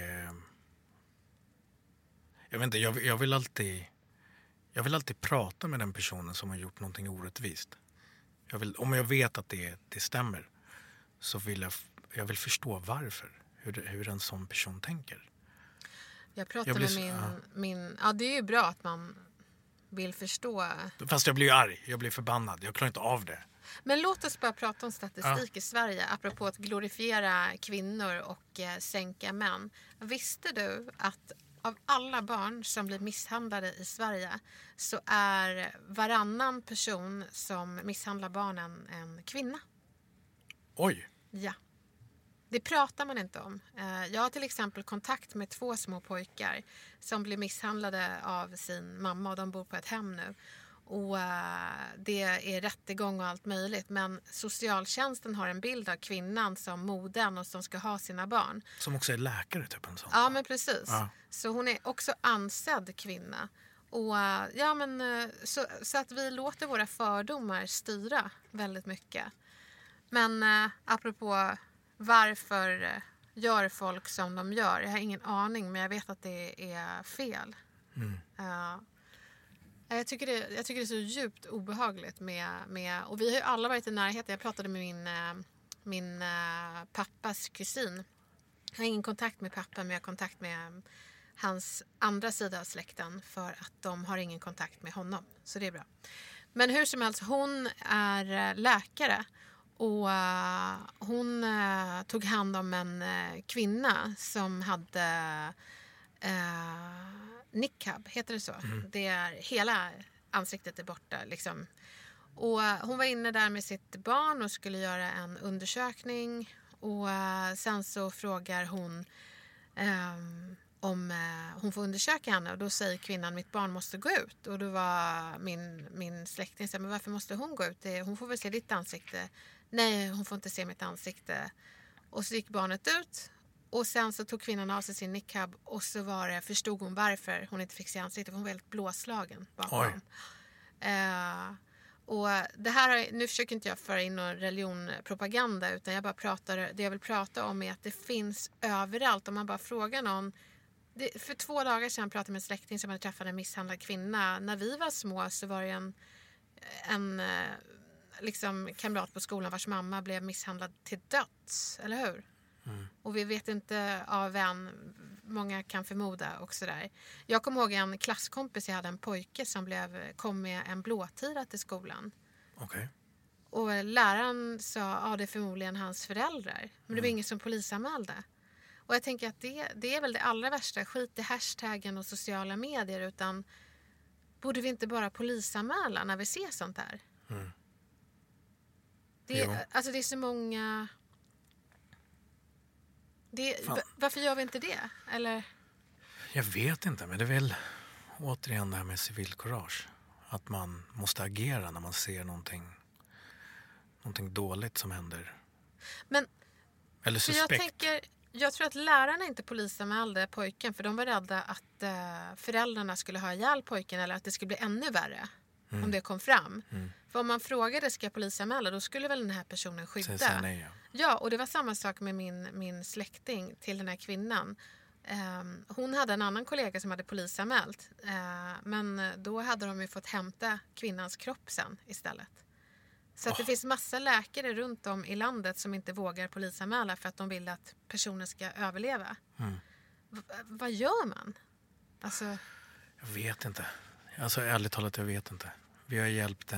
jag vet inte, jag vill alltid prata med den personen som har gjort någonting orättvist. Om jag vet att det stämmer, så vill jag vill förstå varför, hur en sån person tänker. Jag pratar med min det är ju bra att man vill förstå. Fast jag blir arg, jag blir förbannad, jag klarar inte av det. Men låt oss bara prata om statistik i Sverige. Apropå att glorifiera kvinnor och sänka män. Visste du att av alla barn som blir misshandlade i Sverige så är varannan person som misshandlar barnen en kvinna? Oj! Ja. Det pratar man inte om. Jag har till exempel kontakt med 2 små pojkar som blir misshandlade av sin mamma och de bor på ett hem nu. Och det är rättegång och allt möjligt. Men socialtjänsten har en bild av kvinnan som modern och som ska ha sina barn. Som också är läkare typ en sån. Ja, men precis. Ja. Så hon är också ansedd kvinna. Och så att vi låter våra fördomar styra väldigt mycket. Men apropå varför gör folk som de gör? Jag har ingen aning, men jag vet att det är fel. Jag tycker det är så djupt obehagligt med och vi har ju alla varit i närheten. Jag pratade med min pappas kusin. Jag har ingen kontakt med pappa, men jag har kontakt med hans andra sida av släkten för att de har ingen kontakt med honom. Så det är bra. Men hur som helst, hon är läkare och hon tog hand om en kvinna som hade niqab, heter det så? Det är hela ansiktet är borta liksom. Och hon var inne där med sitt barn och skulle göra en undersökning och sen så frågar hon om hon får undersöka henne och då säger kvinnan mitt barn måste gå ut och då var min släkting så men varför måste hon gå ut? Hon får väl se ditt ansikte. Nej, hon får inte se mitt ansikte. Och så gick barnet ut. Och sen så tog kvinnan av sig sin niqab och så förstod hon varför hon inte fick se ansiktet. För hon var helt blåslagen bakom. Och det här, nu försöker inte jag föra in någon religionpropaganda utan jag bara det jag vill prata om är att det finns överallt. Om man bara frågar någon. För 2 dagar sedan pratade jag med en släkting som hade träffat en misshandlad kvinna. När vi var små så var det en liksom kamrat på skolan vars mamma blev misshandlad till döds, eller hur? Och vi vet inte av vem, många kan förmoda och sådär. Jag kommer ihåg en klasskompis, jag hade en pojke som kom med en blåtira till skolan. Okej. Och läraren sa, det är förmodligen hans föräldrar. Men det var ingen som polisanmälde. Och jag tänker att det är väl det allra värsta, skit i hashtaggen och sociala medier, utan borde vi inte bara polisanmäla när vi ser sånt här? Det är så många... Varför gör vi inte det? Eller? Jag vet inte, men det är väl återigen det här med civilkurage. Att man måste agera när man ser någonting dåligt som händer. Men eller suspekt. Jag tror att lärarna inte polisanmälde pojken för de var rädda att föräldrarna skulle ha ihjäl pojken eller att det skulle bli ännu värre om det kom fram. För om man frågade ska jag polisanmäla då skulle väl den här personen skydda. Nej, ja, och det var samma sak med min släkting till den här kvinnan. Hon hade en annan kollega som hade polisanmält. Men då hade de ju fått hämta kvinnans kropp sen istället. Så att det finns massa läkare runt om i landet som inte vågar polisanmäla för att de vill att personen ska överleva. Vad gör man? Alltså... Jag vet inte. Alltså ärligt talat, jag vet inte. Vi har hjälpt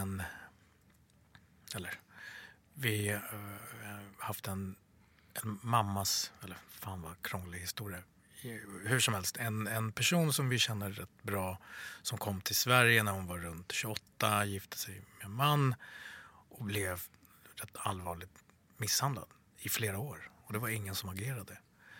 vi har haft en mammas, eller fan vad krånglig historia. Hur som helst, en person som vi känner rätt bra som kom till Sverige när hon var runt 28, gifte sig med en man och blev rätt allvarligt misshandlad i flera år. Och det var ingen som agerade.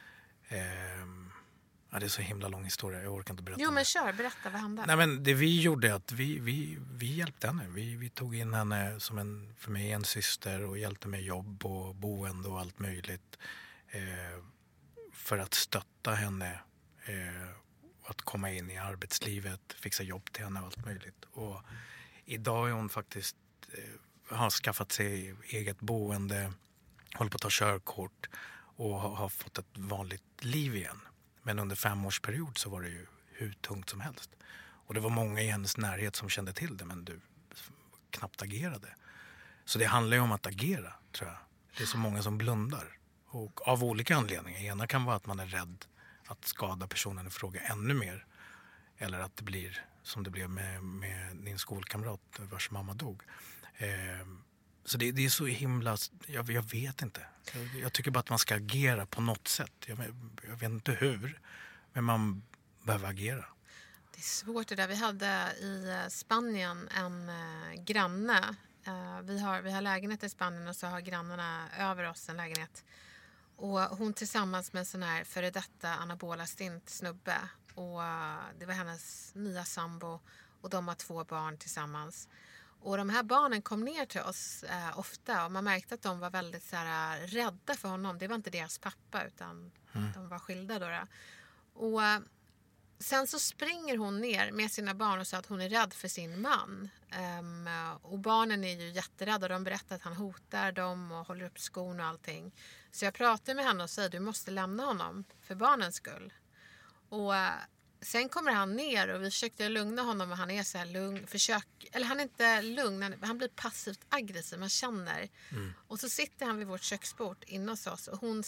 Det är så himla lång historia, jag orkar inte berätta. Jo men berätta vad hände. Nej men det vi gjorde är att vi hjälpte henne. Vi tog in henne som för mig en syster och hjälpte med jobb och boende och allt möjligt. För att stötta henne att komma in i arbetslivet, fixa jobb till henne och allt möjligt. Och idag är hon faktiskt har skaffat sig eget boende, håller på att ta körkort och har fått ett vanligt liv igen. Men under 5-årsperiod så var det ju hur tungt som helst. Och det var många i hennes närhet som kände till det, men du knappt agerade. Så det handlar ju om att agera, tror jag. Det är så många som blundar. Och av olika anledningar. Ena kan vara att man är rädd att skada personen i fråga ännu mer. Eller att det blir som det blev med din skolkamrat vars mamma dog. Så det är så himla... Jag vet inte. Jag tycker bara att man ska agera på något sätt. Jag vet inte hur. Men man behöver agera. Det är svårt det där. Vi hade i Spanien en granne. Vi har lägenhet i Spanien och så har grannarna över oss en lägenhet. Och hon tillsammans med en sån här före detta anabola stint snubbe. Och det var hennes nya sambo. Och de har 2 barn tillsammans. Och de här barnen kom ner till oss ofta. Och man märkte att de var väldigt så här, rädda för honom. Det var inte deras pappa utan de var skilda då. Och sen så springer hon ner med sina barn och säger att hon är rädd för sin man. Och barnen är ju jätterädda. De berättar att han hotar dem och håller upp skon och allting. Så jag pratar med henne och säger du måste lämna honom för barnens skull. Och sen kommer han ner och vi försökte lugna honom och han är så här lugn. Han är inte lugn, han blir passivt aggressiv, man känner. Och så sitter han vid vårt köksbord inne hos oss och hon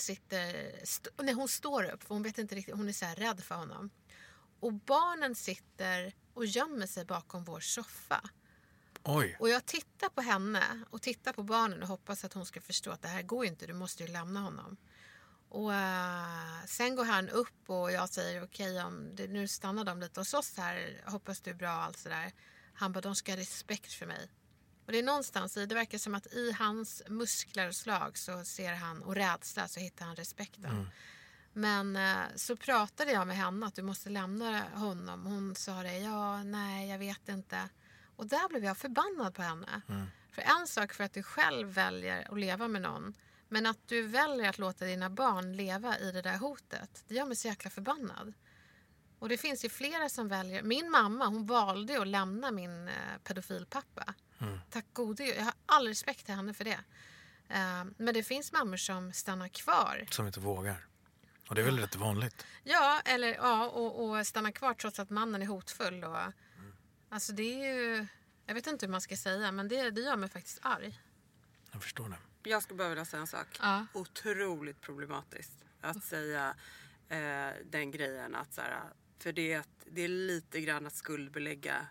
hon står upp för hon vet inte riktigt, hon är så här rädd för honom. Och barnen sitter och gömmer sig bakom vår soffa. Oj. Och jag tittar på henne och tittar på barnen och hoppas att hon ska förstå att det här går inte, du måste ju lämna honom. Och sen går han upp och jag säger okej, nu stannar de lite hos oss här, hoppas du är bra och allt sådär. Han bara, de ska ha respekt för mig. Och det är någonstans det verkar som att i hans muskler och slag så ser han, och rädsla så hittar han respekten. Men så pratade jag med henne att du måste lämna honom. Hon sa det, nej jag vet inte. Och där blev jag förbannad på henne. För en sak för att du själv väljer att leva med någon. Men att du väljer att låta dina barn leva i det där hotet. Det gör mig så jäkla förbannad. Och det finns ju flera som väljer. Min mamma, hon valde att lämna min pedofilpappa. Tack gode. Jag har all respekt till henne för det. Men det finns mammor som stannar kvar. Som inte vågar. Och det är väl rätt vanligt. Ja, och stanna kvar trots att mannen är hotfull. Och, alltså det är ju... Jag vet inte hur man ska säga, men det gör mig faktiskt arg. Jag förstår det. Jag skulle bara vilja säga en sak. Ja. Otroligt problematiskt att säga den grejen. Att, så här, för det är lite grann att skuldbelägga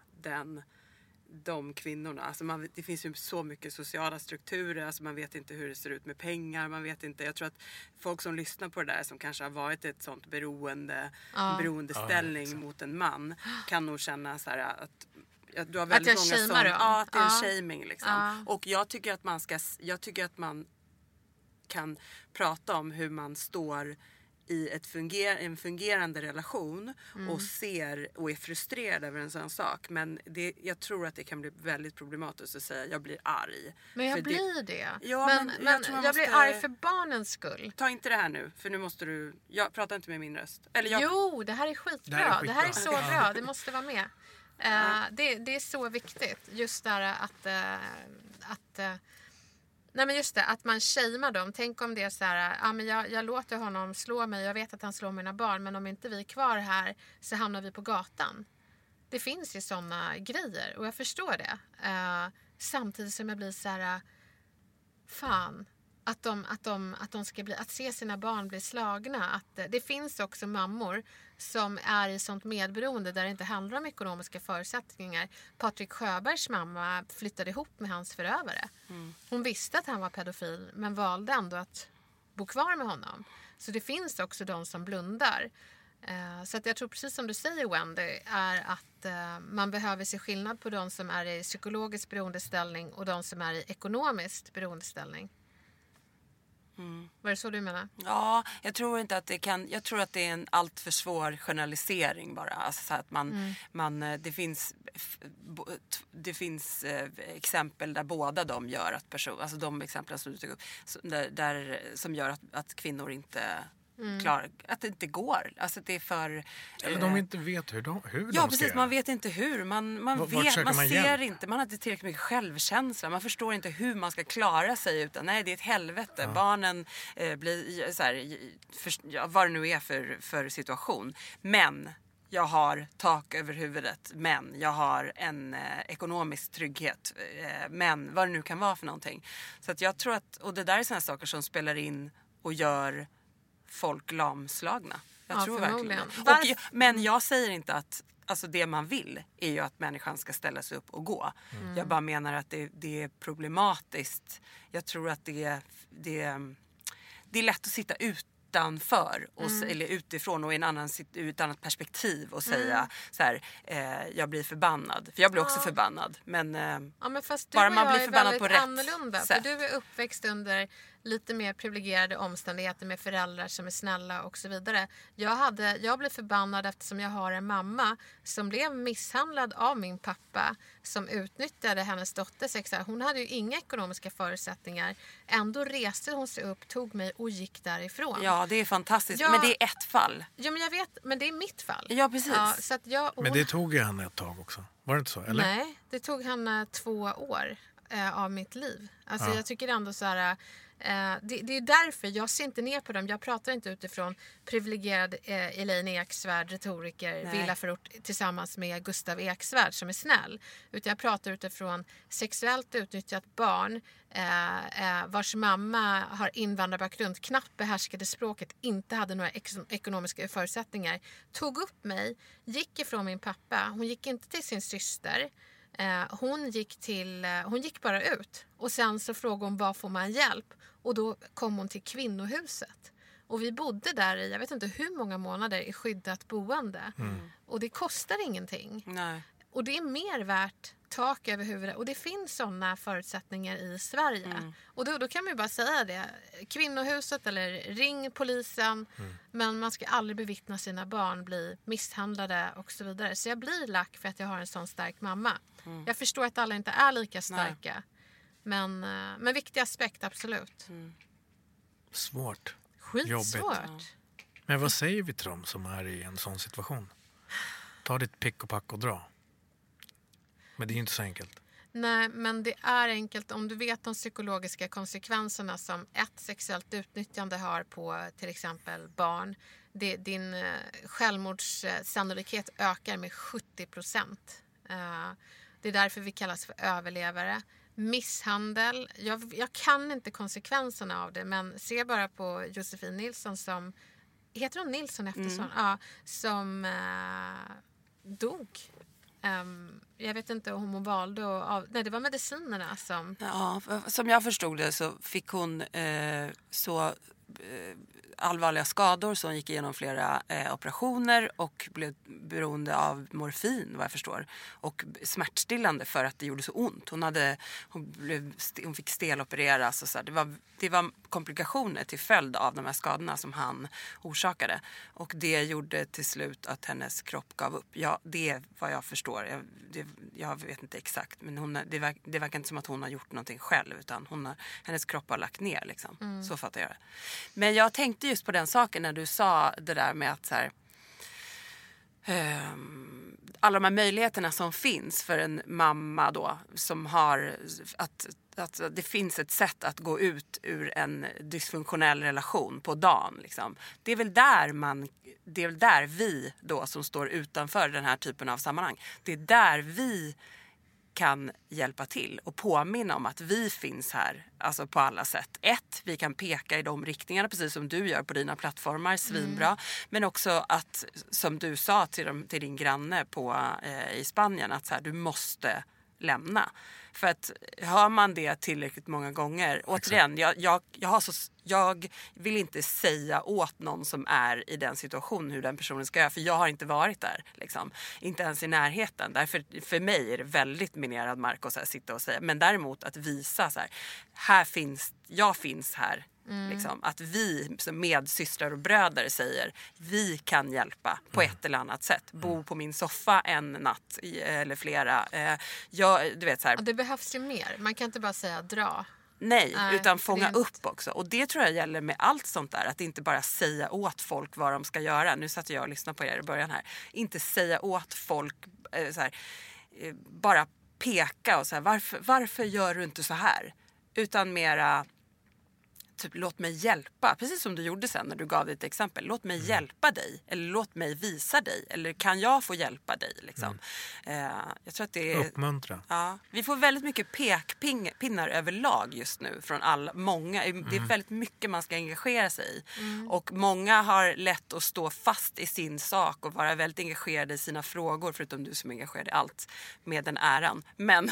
de kvinnorna. Alltså det finns ju så mycket sociala strukturer. Alltså man vet inte hur det ser ut med pengar. Man vet inte. Jag tror att folk som lyssnar på det där som kanske har varit ett sånt beroendeställning mot en man kan nog känna så här att du har väldigt många sådana. Ja, att det är en shaming liksom. Och jag tycker att man kan prata om hur man står i en fungerande relation och ser och är frustrerad över en sån sak. Men jag tror att det kan bli väldigt problematiskt att säga jag blir arg. Men jag blir det. Ja, men jag blir arg för barnens skull. Ta inte det här nu, för nu måste du... Jag pratar inte med min röst. Jo, det här är skitbra. Det här är så bra. Det måste vara med. Det är så viktigt. Just där att man shamear dem. Tänk om det är så här, men jag låter honom slå mig. Jag vet att han slår mina barn. Men om inte vi är kvar här så hamnar vi på gatan. Det finns ju sådana grejer. Och jag förstår det. Samtidigt som jag blir så här, fan. Att de ska att se sina barn bli slagna. Att det finns också mammor som är i sånt medberoende där det inte handlar om ekonomiska förutsättningar. Patrik Sjöbergs mamma flyttade ihop med hans förövare. Hon visste att han var pedofil men valde ändå att bo kvar med honom. Så det finns också de som blundar. Så att jag tror precis som du säger, Wendy, är att man behöver se skillnad på de som är i psykologisk beroendeställning och de som är i ekonomiskt beroendeställning. Var det så du menar? Ja, jag tror inte att jag tror att det är en allt för svår generalisering bara. Alltså så att det finns exempel där båda de gör att alltså de exemplen som du tog upp som gör att kvinnor inte klarar, att det inte går. Alltså det är för... Eller de inte vet hur de Ja, precis. Ska. Man vet inte hur. Man ser inte. Man har inte tillräckligt mycket självkänsla. Man förstår inte hur man ska klara sig utan nej, det är ett helvete. Ja. Barnen blir så här, vad det nu är för situation. Men jag har tak över huvudet. Men jag har en ekonomisk trygghet. Men vad det nu kan vara för någonting. Så att jag tror att, och det där är sådana saker som spelar in och gör folk lamslagna. Jag tror verkligen. Men jag säger inte att alltså det man vill är ju att människan ska ställa sig upp och gå. Jag bara menar att det är problematiskt. Jag tror att det är lätt att sitta utanför eller utifrån och i ur ett annat perspektiv och säga så här, jag blir förbannad. För jag blir också förbannad. Men, men fast bara man blir förbannad på rätt annorlunda, sätt. För du är uppväxt under lite mer privilegierade omständigheter med föräldrar som är snälla och så vidare. Jag blev förbannad eftersom jag har en mamma som blev misshandlad av min pappa som utnyttjade hennes dotter sexuellt. Hon hade ju inga ekonomiska förutsättningar. Ändå reste hon sig upp, tog mig och gick därifrån. Ja, det är fantastiskt. Men det är ett fall. Ja, men jag vet. Men det är mitt fall. Ja, precis. Ja, så att Men det tog ju henne ett tag också. Var det inte så? Eller? Nej, det tog henne 2 år av mitt liv. Alltså jag tycker ändå så här... Det är därför jag ser inte ner på dem. Jag pratar inte utifrån privilegierad Elaine Eksvärd, retoriker, villaförort tillsammans med Gustav Eksvärd som är snäll. Utan jag pratar utifrån sexuellt utnyttjat barn vars mamma har invandrarbakgrund, knappt behärskade språket, inte hade några ekonomiska förutsättningar. Tog upp mig, gick ifrån min pappa. Hon gick inte till sin syster. Hon gick bara ut. Och sen så frågade hon, var får man hjälp? Och då kom hon till kvinnohuset. Och vi bodde där i, jag vet inte hur många månader, i skyddat boende. Och det kostar ingenting. Nej. Och det är mer värt tak över huvudet. Och det finns sådana förutsättningar i Sverige. Och då kan man ju bara säga det. Kvinnohuset eller ring polisen. Men man ska aldrig bevittna sina barn bli misshandlade och så vidare. Så jag blir lack för att jag har en sån stark mamma. Jag förstår att alla inte är lika starka. Men viktig aspekt, absolut. Svårt. Skitsvårt. Jobbigt. Men vad säger vi till dem som är i en sån situation? Ta ditt pick och pack och dra. Men det är ju inte så enkelt. Nej, men det är enkelt om du vet de psykologiska konsekvenserna som ett sexuellt utnyttjande har på till exempel barn. Din självmordssannolikhet ökar med 70%. Det är därför vi kallas för överlevare. Misshandel, jag kan inte konsekvenserna av det, men se bara på Josefin Nilsson som, heter hon Nilsson eftersom? Ja, som dog. Jag vet inte om hon valde nej, det var medicinerna som... Ja, som jag förstod det så fick hon allvarliga skador så hon gick igenom flera operationer och blev beroende av morfin vad jag förstår och smärtstillande för att det gjorde så ont. Hon fick stelopereras och så här. Det var komplikationer till följd av de här skadorna som han orsakade och det gjorde till slut att hennes kropp gav upp. Ja, det är vad jag förstår. Jag vet inte exakt men det verkar inte som att hon har gjort någonting själv utan hennes kropp har lagt ner liksom. Så fattar jag det. Men jag tänkte just på den saken när du sa det där med att så här, alla de här möjligheterna som finns för en mamma då som har att det finns ett sätt att gå ut ur en dysfunktionell relation på dagen liksom. Det är väl där vi då som står utanför den här typen av sammanhang. Det är där vi kan hjälpa till och påminna om att vi finns här alltså på alla sätt. Vi kan peka i de riktningarna precis som du gör på dina plattformar, svinbra. Men också att, som du sa till din granne i Spanien, att så här, du måste lämna. För att hör man det tillräckligt många gånger, återigen, jag vill inte säga åt någon som är i den situationen hur den personen ska göra, för jag har inte varit där, liksom. Inte ens i närheten. Därför för mig är det väldigt minerad mark att så här, sitta och säga. Men däremot att visa så här jag finns här. Liksom, att vi som medsystrar och bröder säger vi kan hjälpa på ett eller annat sätt. Bo på min soffa en natt eller flera. Du vet, så här. Det behövs ju mer. Man kan inte bara säga dra. Nej, utan fånga upp också. Och det tror jag gäller med allt sånt där. Att inte bara säga åt folk vad de ska göra. Nu satt jag och lyssnade på er i början här. Inte säga åt folk så här, bara peka och så här, varför gör du inte så här? Utan mera typ låt mig hjälpa, precis som du gjorde sen när du gav ditt exempel. Låt mig hjälpa dig, eller låt mig visa dig, eller kan jag få hjälpa dig liksom. Jag tror att det är uppmuntra. Ja, vi får väldigt mycket pekpinnar överlag just nu från många. Det är väldigt mycket man ska engagera sig i. Och många har lätt att stå fast i sin sak och vara väldigt engagerade i sina frågor, förutom du som är engagerad i allt med den äran.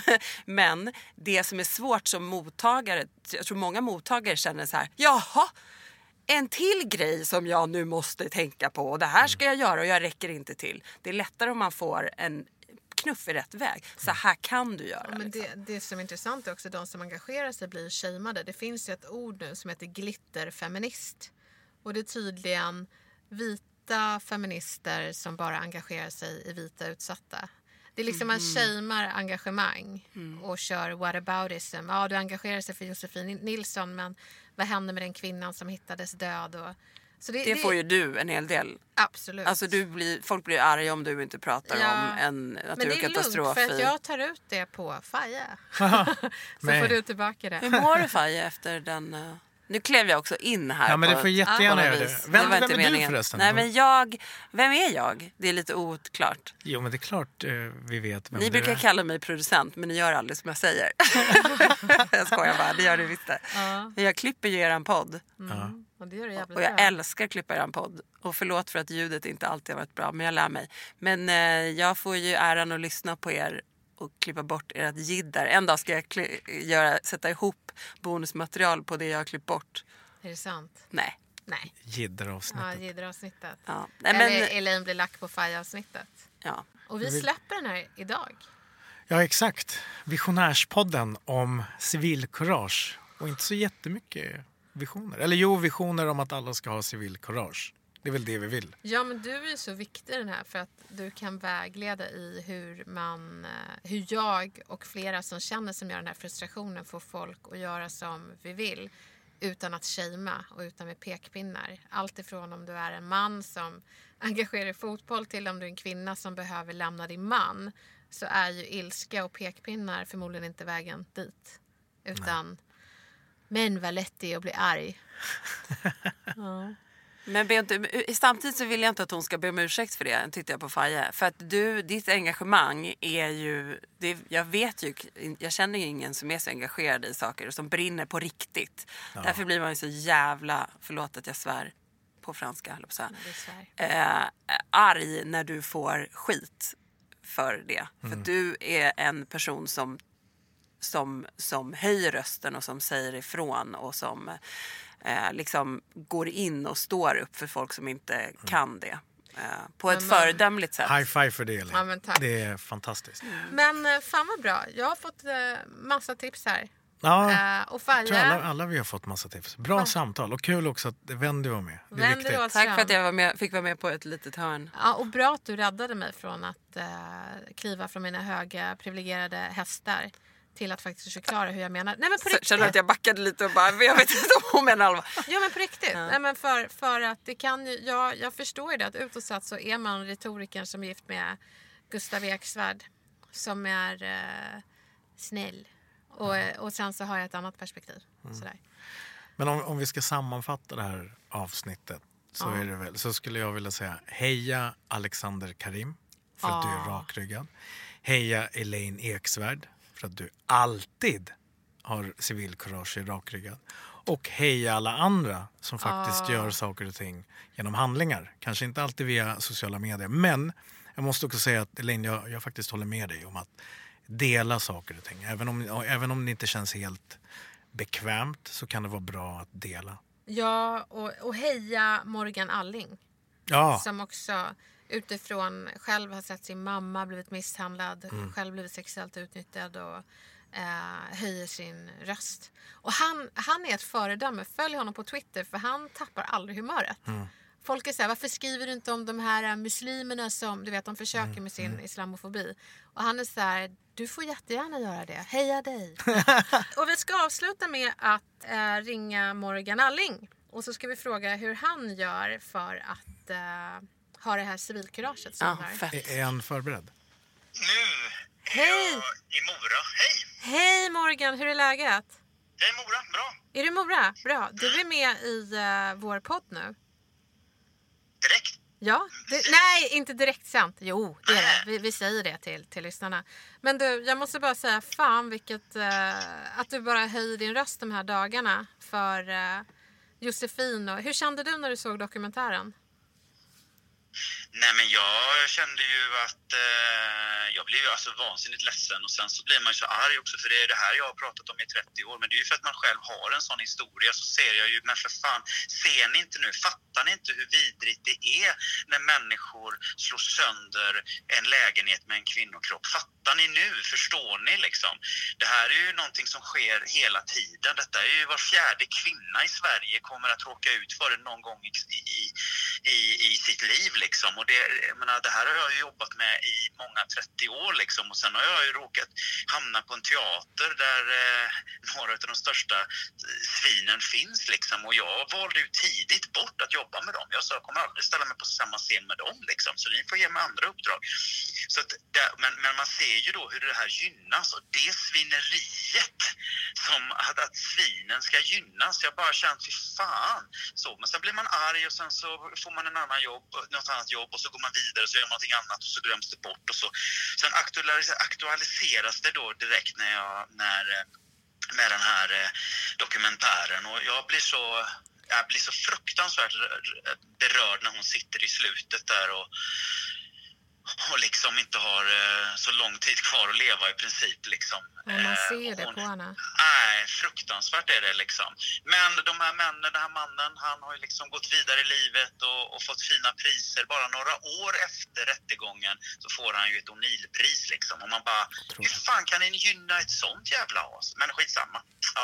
Men det som är svårt som mottagare, jag tror många mottagare känner så här: jaha, en till grej som jag nu måste tänka på, och det här ska jag göra och jag räcker inte till. Det är lättare om man får en knuff i rätt väg. Så här kan du göra. Ja, men liksom. det som är intressant är också de som engagerar sig blir shameade. Det finns ju ett ord nu som heter glitterfeminist. Och det är tydligen vita feminister som bara engagerar sig i vita utsatta. Det är liksom man shamear engagemang och kör whataboutism. Ja, du engagerar sig för Josefin Nilsson, men vad hände med den kvinnan som hittades död? Och så det får ju du en hel del. Absolut. Alltså folk blir arga om du inte pratar om en naturkatastrof. Men det är lugnt, för att jag tar ut det på Faye. Så får du tillbaka det. Hur mår du, Faye, efter den... Nu klev jag också in här. Ja, men det får jättegärna göra det. Vem är du förresten? Nej, men vem är jag? Det är lite oklart. Jo, men det är klart vi vet vem ni du brukar är. Kalla mig producent, men ni gör aldrig som jag säger. Jag skojar bara, det gör ni visst det. Jag klipper ju eran podd. Och det gör det jävligt och jag bra. älskar att klippa eran podd. Och förlåt för att ljudet inte alltid har varit bra, men jag lär mig. Men jag får ju äran att lyssna på er och klippa bort ert jidder. En dag ska jag sätta ihop bonusmaterial på det jag har klippt bort. Är det sant? Nej. Jidderavsnittet. Ja, jidderavsnittet. Ja. Eller Elaine blir lack på Faye-avsnittet. Ja. Och vi släpper den här idag. Ja, exakt. Visionärspodden om civilkurage. Och inte så jättemycket visioner. Eller jo, visioner om att alla ska ha civilkurage. Det är väl det vi vill. Ja, men du är ju så viktig i den här, för att du kan vägleda i hur jag och flera som känner som gör den här frustrationen får folk att göra som vi vill utan att shamea och utan med pekpinnar. Allt ifrån om du är en man som engagerar i fotboll till om du är en kvinna som behöver lämna din man, så är ju ilska och pekpinnar förmodligen inte vägen dit. Utan men vad lätt det är att bli arg. Ja. Men samtidigt så vill jag inte att hon ska be om ursäkt för det, tittar jag på Faye. För att ditt engagemang är ju, jag känner ju ingen som är så engagerad i saker och som brinner på riktigt. Ja. Därför blir man ju så jävla, förlåt att jag svär på franska, höll på så här, arg när du får skit för det. För att du är en person som höjer rösten och som säger ifrån och som liksom går in och står upp för folk som inte kan det. På ett föredömligt sätt. High five för det, Elin. Ja, men tack. Det är fantastiskt. Men fan vad bra. Jag har fått massa tips här. Ja, och Faye, jag tror alla vi har fått massa tips. Bra samtal och kul också att Wendy var med. Det är viktigt. Tack för att jag fick vara med på ett litet hörn. Ja, och bra att du räddade mig från att kliva från mina höga privilegierade hästar till att faktiskt förklara hur jag menar. Nej, men på riktigt. Känner att jag backade lite och bara, jag vet inte om hon menar allvar. Ja, men på riktigt. Ja. Nej, men för att det kan ju, jag förstår ju det att utåt så är man retorikern som är gift med Gustav Eksvärd som är snäll. Och sen så har jag ett annat perspektiv. Sådär. Men om vi ska sammanfatta det här avsnittet så är det väl, så skulle jag vilja säga heja Alexander Karim för att du är rakryggad. Heja Elaine Eksvärd för att du alltid har civilkurage i rakryggad. Och heja alla andra som faktiskt gör saker och ting genom handlingar. Kanske inte alltid via sociala medier. Men jag måste också säga att Elaine, jag faktiskt håller med dig om att dela saker och ting. Även om det inte känns helt bekvämt så kan det vara bra att dela. Ja, och heja Morgan Alling. Ja. Som också utifrån själv har sett sin mamma blivit misshandlad, själv blivit sexuellt utnyttjad och höjer sin röst. Och han är ett föredöme. Följ honom på Twitter för han tappar aldrig humöret. Folk är så här, varför skriver du inte om de här muslimerna som, du vet, de försöker med sin islamofobi. Och han är så här, du får jättegärna göra det. Heja dig. Och vi ska avsluta med att ringa Morgan Alling. Och så ska vi fråga hur han gör för att ha det här civilkuraget som Är han förberedd? Nu är Hej. jag i Mora. Hej! Hej Morgan, hur är läget? Jag är Mora, bra. Är du Mora? Bra. Du är med i vår podd nu. Direkt? Ja, nej, inte direkt sant. Jo, det är det. Vi säger det till lyssnarna. Men du, jag måste bara säga, fan vilket... att du bara höjer din röst de här dagarna för Josefin. Hur kände du när du såg dokumentären? Nej, men jag kände ju att jag blev ju alltså vansinnigt ledsen, och sen så blir man ju så arg också, för det är det här jag har pratat om i 30 år, men det är ju för att man själv har en sån historia. Så ser jag ju, men för fan, ser ni inte nu, fattar ni inte hur vidrigt det är när människor slår sönder en lägenhet med en kvinnokropp? Fattar ni nu? Förstår ni liksom? Det här är ju någonting som sker hela tiden. Detta är ju var fjärde kvinna i Sverige kommer att råka ut för det någon gång i sitt liv liksom. Och det här har jag ju jobbat med i många 30 år liksom. Och sen har jag ju råkat hamna på en teater där några av de största svinen finns liksom. Och jag valde ju tidigt bort att jobba med dem. Jag sa, jag kommer aldrig ställa mig på samma scen med dem liksom. Så ni får ge mig andra uppdrag. Så att men man ser ju då hur det här gynnas. Och det svineriet som att svinen ska gynnas. Jag bara känt, fy fan. Så, men sen blir man arg och sen så får man något annat jobb, och så går man vidare och så gör man någonting annat och så glöms det bort. Och så. Sen aktualiseras det då direkt med den här dokumentären. Och jag blir så fruktansvärt berörd när hon sitter i slutet där och liksom inte har så lång tid kvar att leva i princip liksom. Ja, man ser det på henne. Nej, fruktansvärt är det liksom. Men den här mannen, han har ju liksom gått vidare i livet och fått fina priser. Bara några år efter rättegången så får han ju ett O'Neill-pris liksom. Och man bara, hur fan kan ni gynna ett sånt jävla as? Men skitsamma.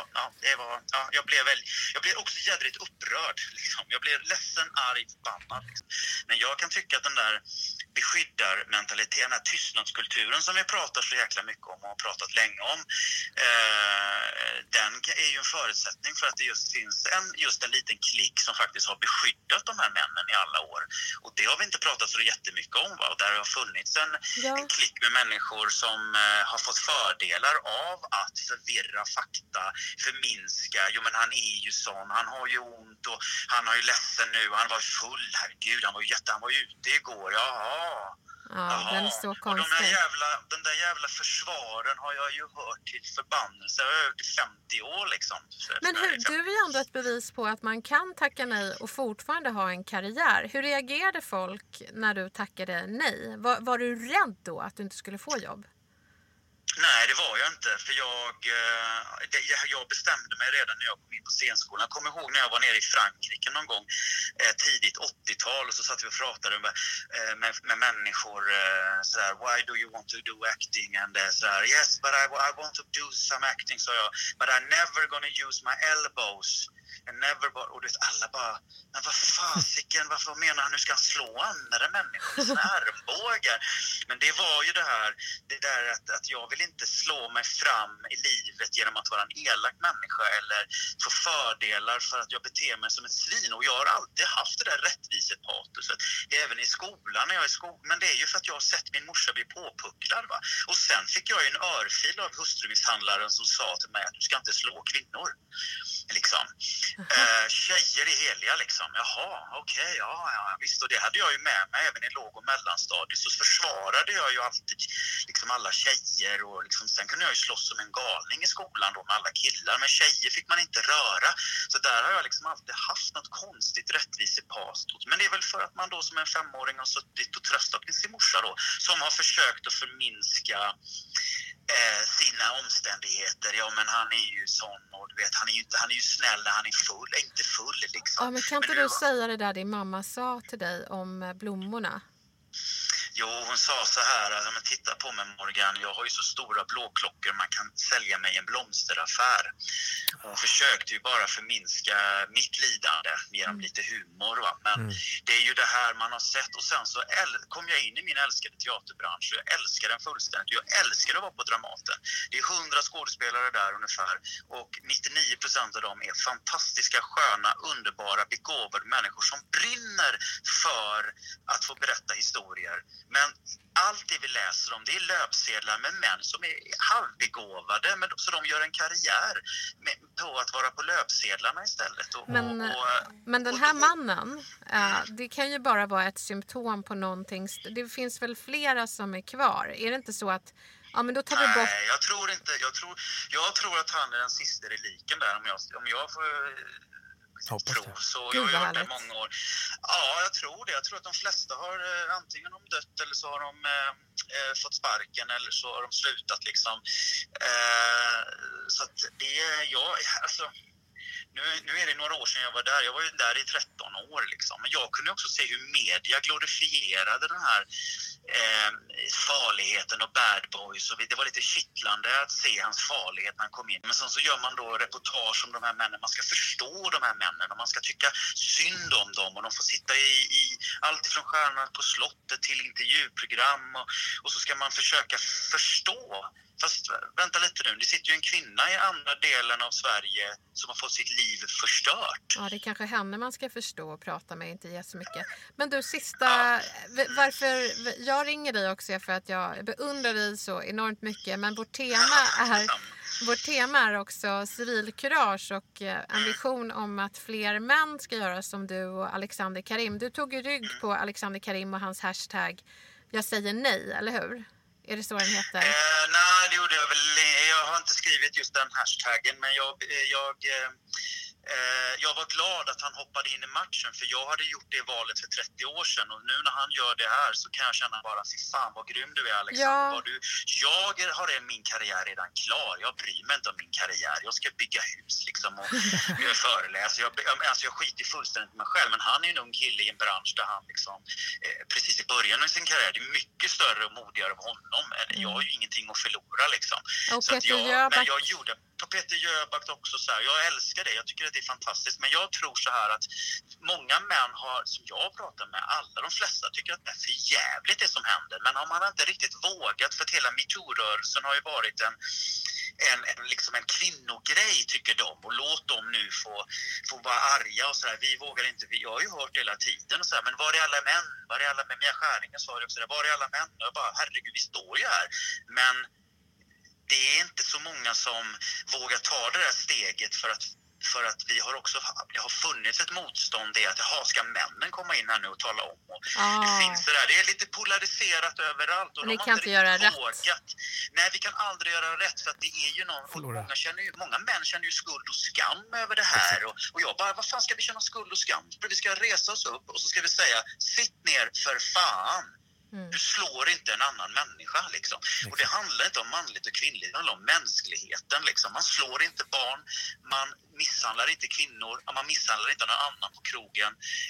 Jag blev också jädrigt upprörd liksom. Jag blev ledsen, arg, förbannad liksom. Men jag kan tycka att den där beskyddarmentaliteten, den här tystnadskulturen som vi pratar så jäkla mycket om och har pratat länge om, den är ju en förutsättning för att det just finns en liten klick som faktiskt har beskyddat de här männen i alla år. Och det har vi inte pratat så jättemycket om, va? Och där har funnits en klick med människor som har fått fördelar av att förvirra fakta, förminska. Jo, men han är ju sån, han har ju ont och han har ju ledsen nu, han var full, herregud, han var ju ute igår, jaha. Ja, den är så konstig. Och den där jävla försvaren har jag ju hört till förbannelse. Jag har hört i 50 år liksom. Men du är ju ändå ett bevis på att man kan tacka nej och fortfarande ha en karriär. Hur reagerade folk när du tackade nej? Var du rädd då att du inte skulle få jobb? Nej, det var jag inte, för jag bestämde mig redan när jag kom in på scenskolan. Jag kommer ihåg när jag var nere i Frankrike någon gång tidigt 80-tal, och så satt vi och pratade med människor sådär, why do you want to do acting? And sådär, yes, but I want to do some acting, så jag, but I'm never gonna use my elbows. Och du vet, alla bara, men vad fasiken, vad menar han, nu ska han slå andra människor med sina armbågar? Men det var ju det där att jag vill inte slå mig fram i livet genom att vara en elak människa eller få fördelar för att jag beter mig som ett svin. Och jag har alltid haft det där rättvisepatuset, även i skolan när jag är i skolan. Men det är ju för att jag har sett min morsa bli påpucklad, va? Och sen fick jag ju en örfil av hustrumisshandlaren som sa till mig att du ska inte slå kvinnor liksom. Tjejer är heliga liksom. Jaha, okej, ja, visst. Och det hade jag ju med mig även i låg- och mellanstadiet. Så försvarade jag ju alltid liksom alla tjejer, och liksom, sen kunde jag ju slåss som en galning i skolan då med alla killar, men tjejer fick man inte röra. Så där har jag liksom alltid haft något konstigt rättvisepastot. Men det är väl för att man då som en 5-åring har suttit och tröstat med sin morsa då, som har försökt att förminska sina omständigheter. Ja, men han är ju sån, och du vet, han är ju snäll när han är full, inte full liksom. Ja, men kan inte du säga det där din mamma sa till dig om blommorna? Jo, hon sa så här, men titta på mig Morgan, jag har ju så stora blåklockor, man kan sälja mig en blomsteraffär. Hon försökte ju bara förminska mitt lidande genom lite humor, va? Men det är ju det här man har sett. Och sen så kom jag in i min älskade teaterbransch. Jag älskar den fullständigt. Jag älskar att vara på Dramaten. Det är 100 skådespelare där ungefär, och 99% av dem är fantastiska, sköna, underbara, begåvade människor som brinner för att få berätta historier. Men allt det vi läser om, det är löpsedlar med män som är halvbegåvade, men så de gör en karriär på att vara på löpsedlarna istället. Men den här mannen, det kan ju bara vara ett symptom på någonting. Det finns väl flera som är kvar. Är det inte så att men då tar vi bort... Nej, jag tror inte. Jag tror att han är den sista reliken där. Om jag får tro så. Jag har gjort det i många år. Ja, jag tror det. Jag tror att de flesta har antingen dött eller så har de fått sparken eller så har de slutat liksom. Så att det är alltså... Nu är det några år sedan jag var där. Jag var ju där i 13 år liksom. Men jag kunde också se hur media glorifierade den här farligheten och bad boys. Och det var lite kittlande att se hans farlighet när han kom in. Men sen så gör man då reportage om de här männen. Man ska förstå de här männen och man ska tycka synd om dem. Och de får sitta i allt ifrån Stjärnorna på slottet till intervjuprogram. Och så ska man försöka förstå. Fast vänta lite nu, det sitter ju en kvinna i andra delen av Sverige som har fått sitt liv förstört. Ja, det är kanske henne man ska förstå och prata med, inte jättemycket. Men du, sista, varför jag ringer dig också för att jag beundrar dig så enormt mycket. Men vårt tema är också civilkurage och en vision om att fler män ska göra som du och Alexander Karim. Du tog ju rygg på Alexander Karim och hans hashtag Jag säger nej, eller hur? Är det så den heter? Nej, det gjorde jag väl. Jag har inte skrivit just den hashtaggen, men jag var glad att han hoppade in i matchen, för jag hade gjort det valet för 30 år sedan och nu när han gör det här så kan jag känna bara, fy fan vad grym du är, Alexander. Ja. Jag har min karriär redan klar. Jag bryr mig inte om min karriär. Jag ska bygga hus liksom och föreläsa. Jag skiter fullständigt i mig själv, men han är en ung kille i en bransch där han liksom precis i början av sin karriär, det är mycket större och modigare av honom. Jag har ju ingenting att förlora liksom. Så att jag gjorde på Peter Jöback också så här. Jag älskar det. Jag tycker att det är fantastiskt. Men jag tror så här att många män som jag pratar med, de flesta tycker att det är för jävligt det som händer. Men man har inte riktigt vågat, för att hela MeToo-rörelsen har ju varit en kvinnogrej tycker de. Och låt dem nu få vara arga och så här. Vi vågar inte. Jag har ju hört hela tiden och så här. Men var är alla män? Var är alla män? Mia Skäringer sa det också. Var är alla män? Och jag bara, herregud, vi står ju här. Men det är inte så många som vågar ta det där steget för att det har funnits ett motstånd i att ska männen komma in här nu och tala om. Och det finns det där. Det är lite polariserat överallt. Och ni kan inte göra rätt. Nej, vi kan aldrig göra rätt, för att det är ju många män känner ju skuld och skam över det här. Och jag bara, vad fan ska vi känna skuld och skam? För vi ska resa oss upp och så ska vi säga, sitt ner för fan. Du slår inte en annan människa liksom. Och det handlar inte om manligt och kvinnligt, det handlar om mänskligheten liksom. Man slår inte barn, man misshandlar inte kvinnor, man misshandlar inte någon annan på krogen.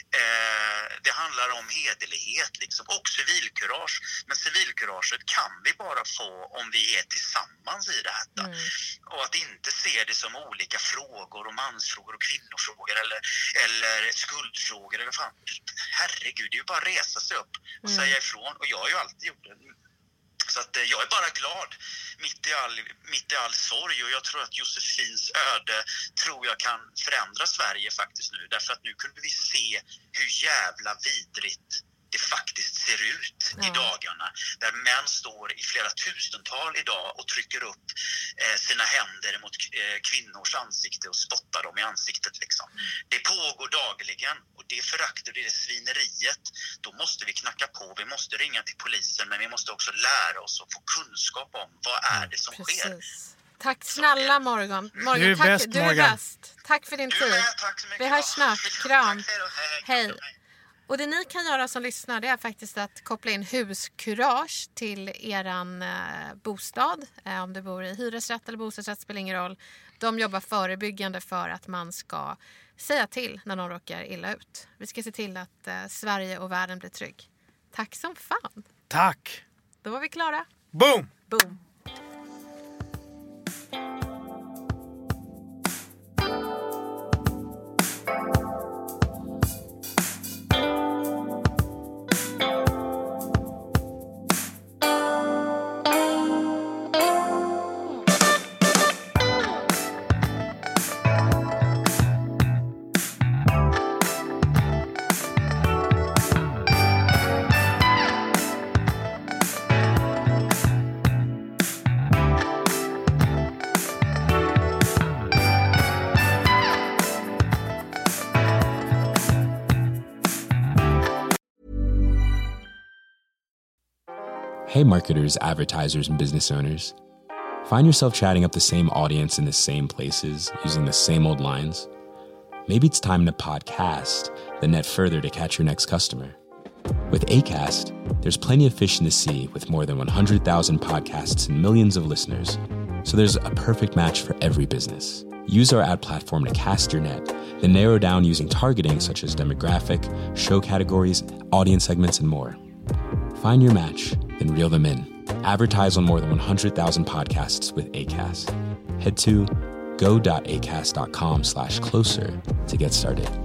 Det handlar om hederlighet liksom, och civilkurage. Men civilkuraget kan vi bara få om vi är tillsammans i det här. Och att inte se det som olika frågor, och mansfrågor och kvinnofrågor eller skuldfrågor eller fan. Herregud, det är ju bara att resa sig upp och säga ifrån. Och jag har ju alltid gjort det. Så att jag är bara glad mitt i all sorg, och jag tror att Josefins öde kan förändra Sverige faktiskt nu. Därför att nu kunde vi se hur jävla vidrigt det faktiskt ser ut i dagarna. Där män står i flera tusental idag och trycker upp sina händer mot kvinnors ansikte och spottar dem i ansiktet liksom. Det pågår dagligen, och det föraktar, det svineriet. Då måste vi knacka på, vi måste ringa till polisen, men vi måste också lära oss och få kunskap om vad är det som sker. Tack snälla Morgan. Du är bäst, du är bäst. Tack för din tid. Tack så mycket. Vi hörs snart. Kram. Hej. Och det ni kan göra som lyssnar, det är faktiskt att koppla in huskurage till eran bostad. Om du bor i hyresrätt eller bostadsrätt spelar ingen roll. De jobbar förebyggande för att man ska säga till när någon råkar illa ut. Vi ska se till att Sverige och världen blir trygg. Tack som fan. Tack. Då var vi klara. Boom. Boom. Hey marketers, advertisers, and business owners. Find yourself chatting up the same audience in the same places, using the same old lines? Maybe it's time to podcast, then net further to catch your next customer. With Acast, there's plenty of fish in the sea with more than 100,000 podcasts and millions of listeners. So there's a perfect match for every business. Use our ad platform to cast your net, then narrow down using targeting such as demographic, show categories, audience segments, and more. Find your match, then reel them in. Advertise on more than 100,000 podcasts with Acast. Head to go.acast.com/closer to get started.